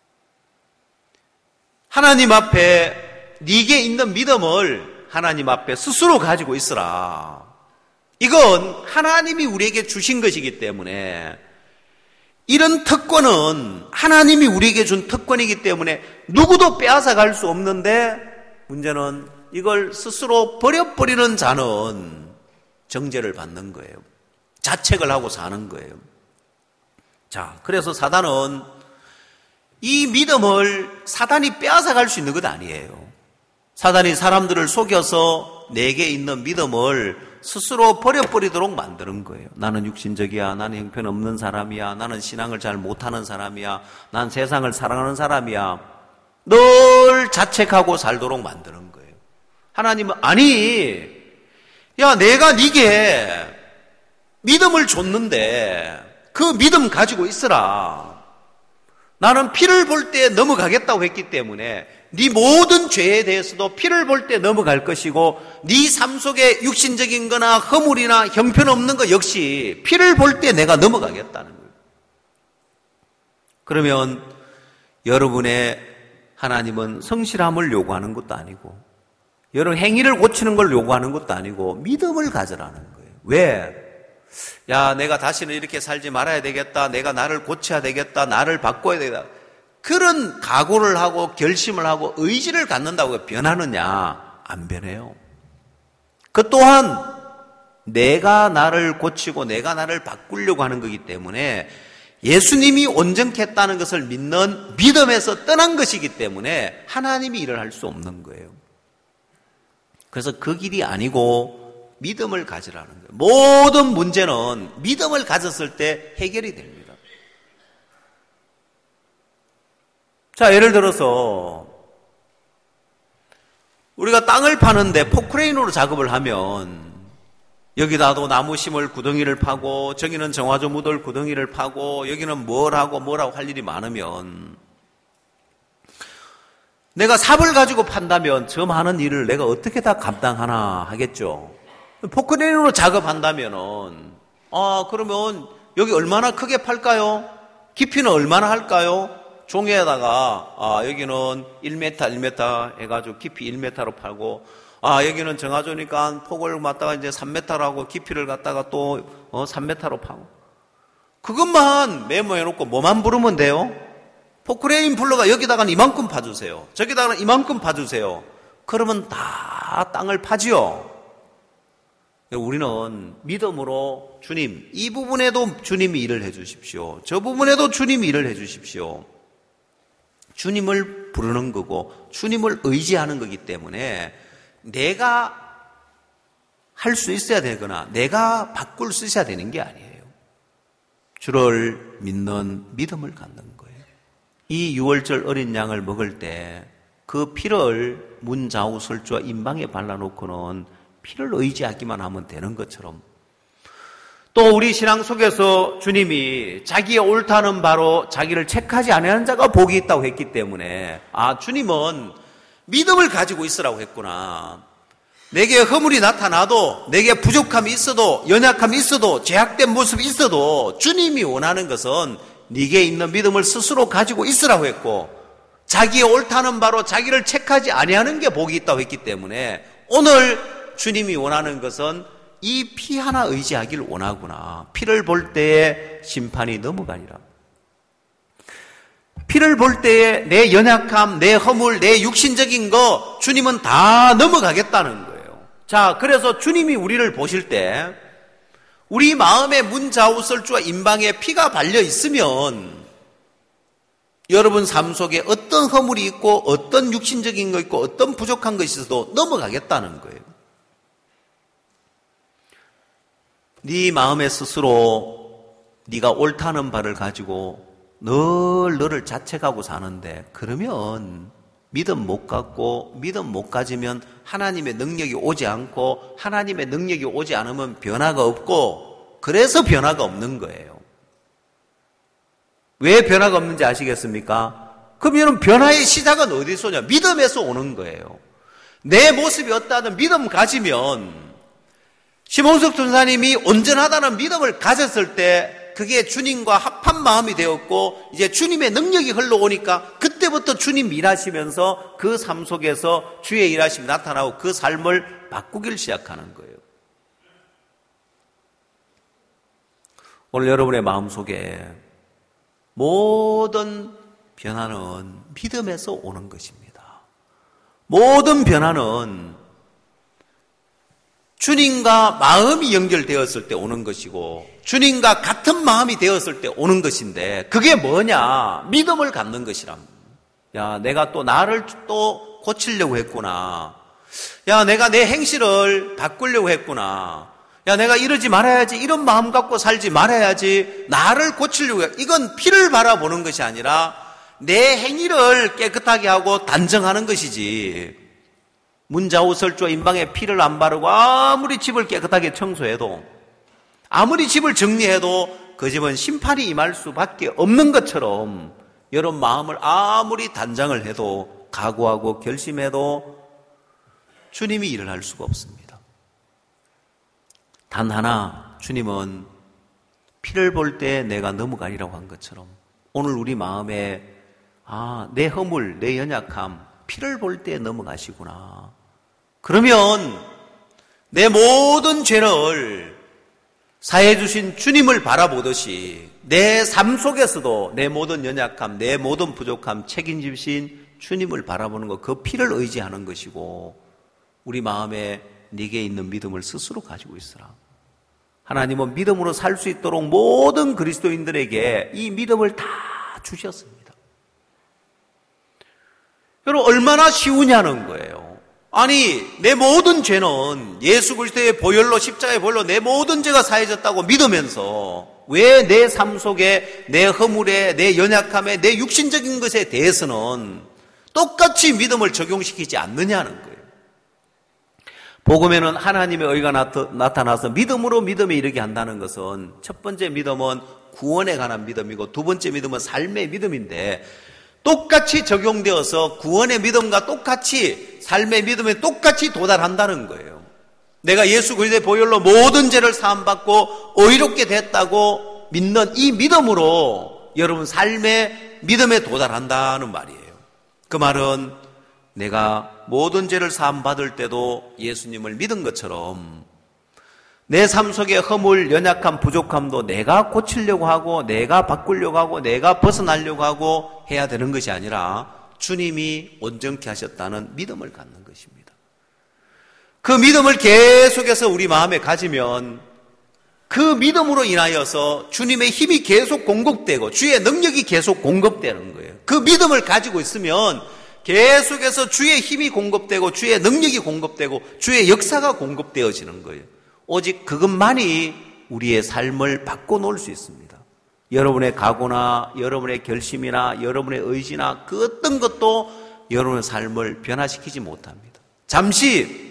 하나님 앞에 네게 있는 믿음을 하나님 앞에 스스로 가지고 있으라. 이건 하나님이 우리에게 주신 것이기 때문에, 이런 특권은 하나님이 우리에게 준 특권이기 때문에 누구도 빼앗아 갈 수 없는데, 문제는 이걸 스스로 버려버리는 자는 정죄를 받는 거예요. 자책을 하고 사는 거예요. 자, 그래서 사단은 이 믿음을 사단이 빼앗아 갈 수 있는 것 아니에요. 사단이 사람들을 속여서 내게 있는 믿음을 스스로 버려버리도록 만드는 거예요. 나는 육신적이야, 나는 형편없는 사람이야, 나는 신앙을 잘 못하는 사람이야, 난 세상을 사랑하는 사람이야, 늘 자책하고 살도록 만드는 거예요. 하나님은 아니, 야, 내가 네게 믿음을 줬는데 그 믿음 가지고 있으라. 나는 피를 볼 때 넘어가겠다고 했기 때문에 네 모든 죄에 대해서도 피를 볼 때 넘어갈 것이고, 네 삶 속에 육신적인 거나 허물이나 형편없는 거 역시 피를 볼 때 내가 넘어가겠다는 거예요. 그러면 여러분의 하나님은 성실함을 요구하는 것도 아니고, 여러분 행위를 고치는 걸 요구하는 것도 아니고, 믿음을 가져라는 거예요. 왜? 야, 내가 다시는 이렇게 살지 말아야 되겠다, 내가 나를 고쳐야 되겠다, 나를 바꿔야 되겠다, 그런 각오를 하고 결심을 하고 의지를 갖는다고 변하느냐? 안 변해요. 그 또한 내가 나를 고치고 내가 나를 바꾸려고 하는 거기 때문에, 예수님이 온전케 했다는 것을 믿는 믿음에서 떠난 것이기 때문에 하나님이 일을 할 수 없는 거예요. 그래서 그 길이 아니고 믿음을 가지라는 거예요. 모든 문제는 믿음을 가졌을 때 해결이 됩니다. 자, 예를 들어서 우리가 땅을 파는데 포크레인으로 작업을 하면 여기다도 나무 심을 구덩이를 파고, 저기는 정화조 묻을 구덩이를 파고, 여기는 뭘 하고 할 일이 많으면, 내가 삽을 가지고 판다면 저 많은 일을 내가 어떻게 다 감당하나 하겠죠. 포크레인으로 작업한다면은, 그러면 여기 얼마나 크게 팔까요? 깊이는 얼마나 할까요? 종이에다가 여기는 1m 해가지고 깊이 1m로 팔고, 여기는 정화조니까 폭을 갖다가 이제 3m로 하고 깊이를 갖다가 또 3m로 파고, 그것만 메모해놓고 뭐만 부르면 돼요? 포크레인 불러가 여기다가는 이만큼 파주세요, 저기다가는 이만큼 파주세요. 그러면 다 땅을 파지요. 우리는 믿음으로 주님, 이 부분에도 주님이 일을 해주십시오, 저 부분에도 주님이 일을 해주십시오, 주님을 부르는 거고 주님을 의지하는 거기 때문에, 내가 할 수 있어야 되거나 내가 바꿀 수 있어야 되는 게 아니에요. 주를 믿는 믿음을 갖는 거예요. 이 6월절 어린 양을 먹을 때 그 피를 문 좌우설주와 임방에 발라놓고는 피를 의지하기만 하면 되는 것처럼, 또 우리 신앙 속에서 주님이 자기의 옳다는 바로 자기를 책하지 아니하는 자가 복이 있다고 했기 때문에, 아, 주님은 믿음을 가지고 있으라고 했구나. 내게 허물이 나타나도, 내게 부족함이 있어도, 연약함이 있어도, 죄악된 모습이 있어도 주님이 원하는 것은 네게 있는 믿음을 스스로 가지고 있으라고 했고, 자기의 옳다는 바로 자기를 책하지 아니하는 게 복이 있다고 했기 때문에 오늘 주님이 원하는 것은 이 피 하나 의지하기를 원하구나. 피를 볼 때에 심판이 넘어가니라. 피를 볼 때에 내 연약함, 내 허물, 내 육신적인 거 주님은 다 넘어가겠다는 거예요. 자, 그래서 주님이 우리를 보실 때 우리 마음의 문 좌우설주와 임방에 피가 발려 있으면 여러분 삶 속에 어떤 허물이 있고 어떤 육신적인 거 있고 어떤 부족한 것이 있어도 넘어가겠다는 거예요. 네 마음에 스스로 네가 옳다는 바를 가지고 늘 너를 자책하고 사는데, 그러면 믿음 못 갖고, 믿음 못 가지면 하나님의 능력이 오지 않고, 하나님의 능력이 오지 않으면 변화가 없고, 그래서 변화가 없는 거예요. 왜 변화가 없는지 아시겠습니까? 그러면 변화의 시작은 어디서 오냐? 믿음에서 오는 거예요. 내 모습이 어떠하든 믿음 가지면, 심원석 전사님이 온전하다는 믿음을 가졌을 때 그게 주님과 합한 마음이 되었고, 이제 주님의 능력이 흘러오니까 그때부터 주님 일하시면서 그 삶 속에서 주의 일하심이 나타나고 그 삶을 바꾸길 시작하는 거예요. 오늘 여러분의 마음속에 모든 변화는 믿음에서 오는 것입니다. 모든 변화는 주님과 마음이 연결되었을 때 오는 것이고, 주님과 같은 마음이 되었을 때 오는 것인데, 그게 뭐냐? 믿음을 갖는 것이랍니다. 야, 내가 또 나를 또 고치려고 했구나. 야, 내가 내 행실을 바꾸려고 했구나. 야, 내가 이러지 말아야지, 이런 마음 갖고 살지 말아야지, 나를 고치려고 해. 이건 피를 바라보는 것이 아니라 내 행위를 깨끗하게 하고 단정하는 것이지, 문자우설주와 임방에 피를 안 바르고 아무리 집을 깨끗하게 청소해도, 아무리 집을 정리해도 그 집은 심판이 임할 수밖에 없는 것처럼, 여러분 마음을 아무리 단장을 해도, 각오하고 결심해도 주님이 일을 할 수가 없습니다. 단 하나, 주님은 피를 볼 때 내가 넘어가리라고 한 것처럼 오늘 우리 마음에 내 허물, 내 연약함, 피를 볼 때 넘어가시구나. 그러면 내 모든 죄를 사해 주신 주님을 바라보듯이 내 삶 속에서도 내 모든 연약함, 내 모든 부족함 책임지신 주님을 바라보는 것, 그 피를 의지하는 것이고, 우리 마음에 네게 있는 믿음을 스스로 가지고 있으라. 하나님은 믿음으로 살 수 있도록 모든 그리스도인들에게 이 믿음을 다 주셨습니다. 여러분, 얼마나 쉬우냐는 거예요. 아니, 내 모든 죄는 예수 그리스도의 보혈로, 십자가의 보혈로 내 모든 죄가 사해졌다고 믿으면서 왜 내 삶 속에 내 허물에, 내 연약함에, 내 육신적인 것에 대해서는 똑같이 믿음을 적용시키지 않느냐는 거예요. 복음에는 하나님의 의가 나타나서 믿음으로 믿음에 이르게 한다는 것은, 첫 번째 믿음은 구원에 관한 믿음이고 두 번째 믿음은 삶의 믿음인데, 똑같이 적용되어서 구원의 믿음과 똑같이 삶의 믿음에 똑같이 도달한다는 거예요. 내가 예수 그리스도의 보혈로 모든 죄를 사함받고 의롭게 됐다고 믿는 이 믿음으로 여러분 삶의 믿음에 도달한다는 말이에요. 그 말은 내가 모든 죄를 사함받을 때도 예수님을 믿은 것처럼 내 삶 속의 허물, 연약함, 부족함도 내가 고치려고 하고 내가 바꾸려고 하고 내가 벗어나려고 하고 해야 되는 것이 아니라 주님이 온전케 하셨다는 믿음을 갖는 것입니다. 그 믿음을 계속해서 우리 마음에 가지면 그 믿음으로 인하여서 주님의 힘이 계속 공급되고 주의 능력이 계속 공급되는 거예요. 그 믿음을 가지고 있으면 계속해서 주의 힘이 공급되고 주의 능력이 공급되고 주의 역사가 공급되어지는 거예요. 오직 그것만이 우리의 삶을 바꿔놓을 수 있습니다. 여러분의 각오나 여러분의 결심이나 여러분의 의지나 그 어떤 것도 여러분의 삶을 변화시키지 못합니다. 잠시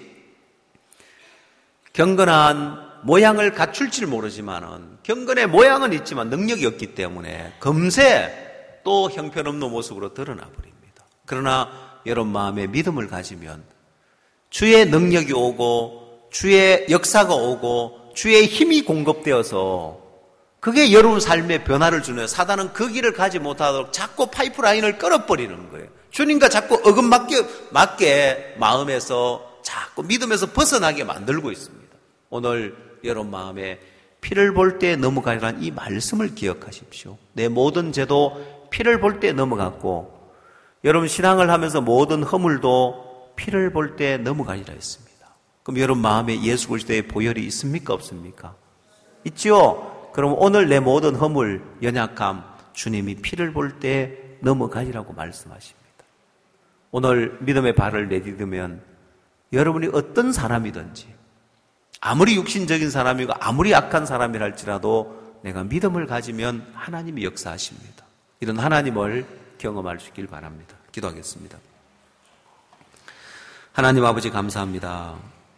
경건한 모양을 갖출지를 모르지만은 경건의 모양은 있지만 능력이 없기 때문에 금세 또 형편없는 모습으로 드러나 버립니다. 그러나 여러분 마음에 믿음을 가지면 주의 능력이 오고 주의 역사가 오고 주의 힘이 공급되어서 그게 여러분 삶에 변화를 주는 거예요. 사단은 그 길을 가지 못하도록 자꾸 파이프라인을 끊어버리는 거예요. 주님과 자꾸 어긋맞게 마음에서 자꾸 믿음에서 벗어나게 만들고 있습니다. 오늘 여러분 마음에 피를 볼 때 넘어가리라는 이 말씀을 기억하십시오. 내 모든 죄도 피를 볼 때 넘어갔고 여러분 신앙을 하면서 모든 허물도 피를 볼 때 넘어가리라 했습니다. 그럼 여러분 마음에 예수 그리스도의 보혈이 있습니까? 없습니까? 있지요? 그럼 오늘 내 모든 허물, 연약함 주님이 피를 볼 때 넘어가리라고 말씀하십니다. 오늘 믿음의 발을 내딛으면 여러분이 어떤 사람이든지 아무리 육신적인 사람이고 아무리 악한 사람이라 할지라도 내가 믿음을 가지면 하나님이 역사하십니다. 이런 하나님을 경험할 수 있길 바랍니다. 기도하겠습니다. 하나님 아버지 감사합니다.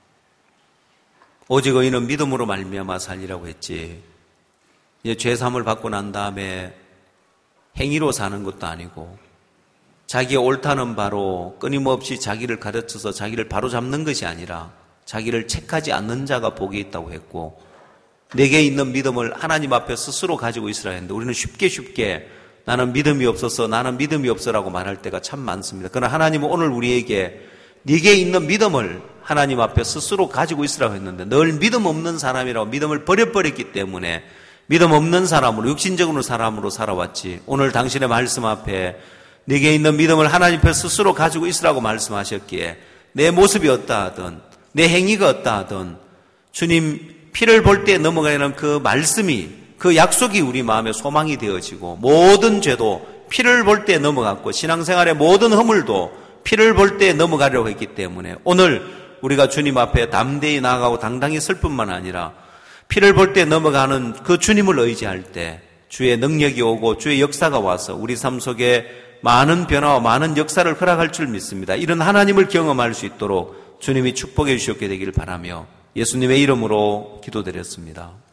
오직 의인은 믿음으로 말미암아 살리라고 했지 이제 죄사함을 받고 난 다음에 행위로 사는 것도 아니고 자기의 옳다는 바로 끊임없이 자기를 가르쳐서 자기를 바로잡는 것이 아니라 자기를 책하지 않는 자가 복이 있다고 했고 내게 있는 믿음을 하나님 앞에 스스로 가지고 있으라 했는데 우리는 쉽게 나는 믿음이 없어서 나는 믿음이 없어라고 말할 때가 참 많습니다. 그러나 하나님은 오늘 우리에게 네게 있는 믿음을 하나님 앞에 스스로 가지고 있으라고 했는데 늘 믿음 없는 사람이라고 믿음을 버려버렸기 때문에 믿음 없는 사람으로 육신적으로 사람으로 살아왔지 오늘 당신의 말씀 앞에 네게 있는 믿음을 하나님 앞에 스스로 가지고 있으라고 말씀하셨기에 내 모습이 어떠 하든 내 행위가 어떠 하든 주님 피를 볼 때 넘어가는 그 말씀이 그 약속이 우리 마음에 소망이 되어지고 모든 죄도 피를 볼 때 넘어갔고 신앙생활의 모든 허물도 피를 볼 때 넘어가려고 했기 때문에 오늘 우리가 주님 앞에 담대히 나아가고 당당히 설 뿐만 아니라 피를 볼 때 넘어가는 그 주님을 의지할 때 주의 능력이 오고 주의 역사가 와서 우리 삶 속에 많은 변화와 많은 역사를 허락할 줄 믿습니다. 이런 하나님을 경험할 수 있도록 주님이 축복해 주셨게 되기를 바라며 예수님의 이름으로 기도드렸습니다.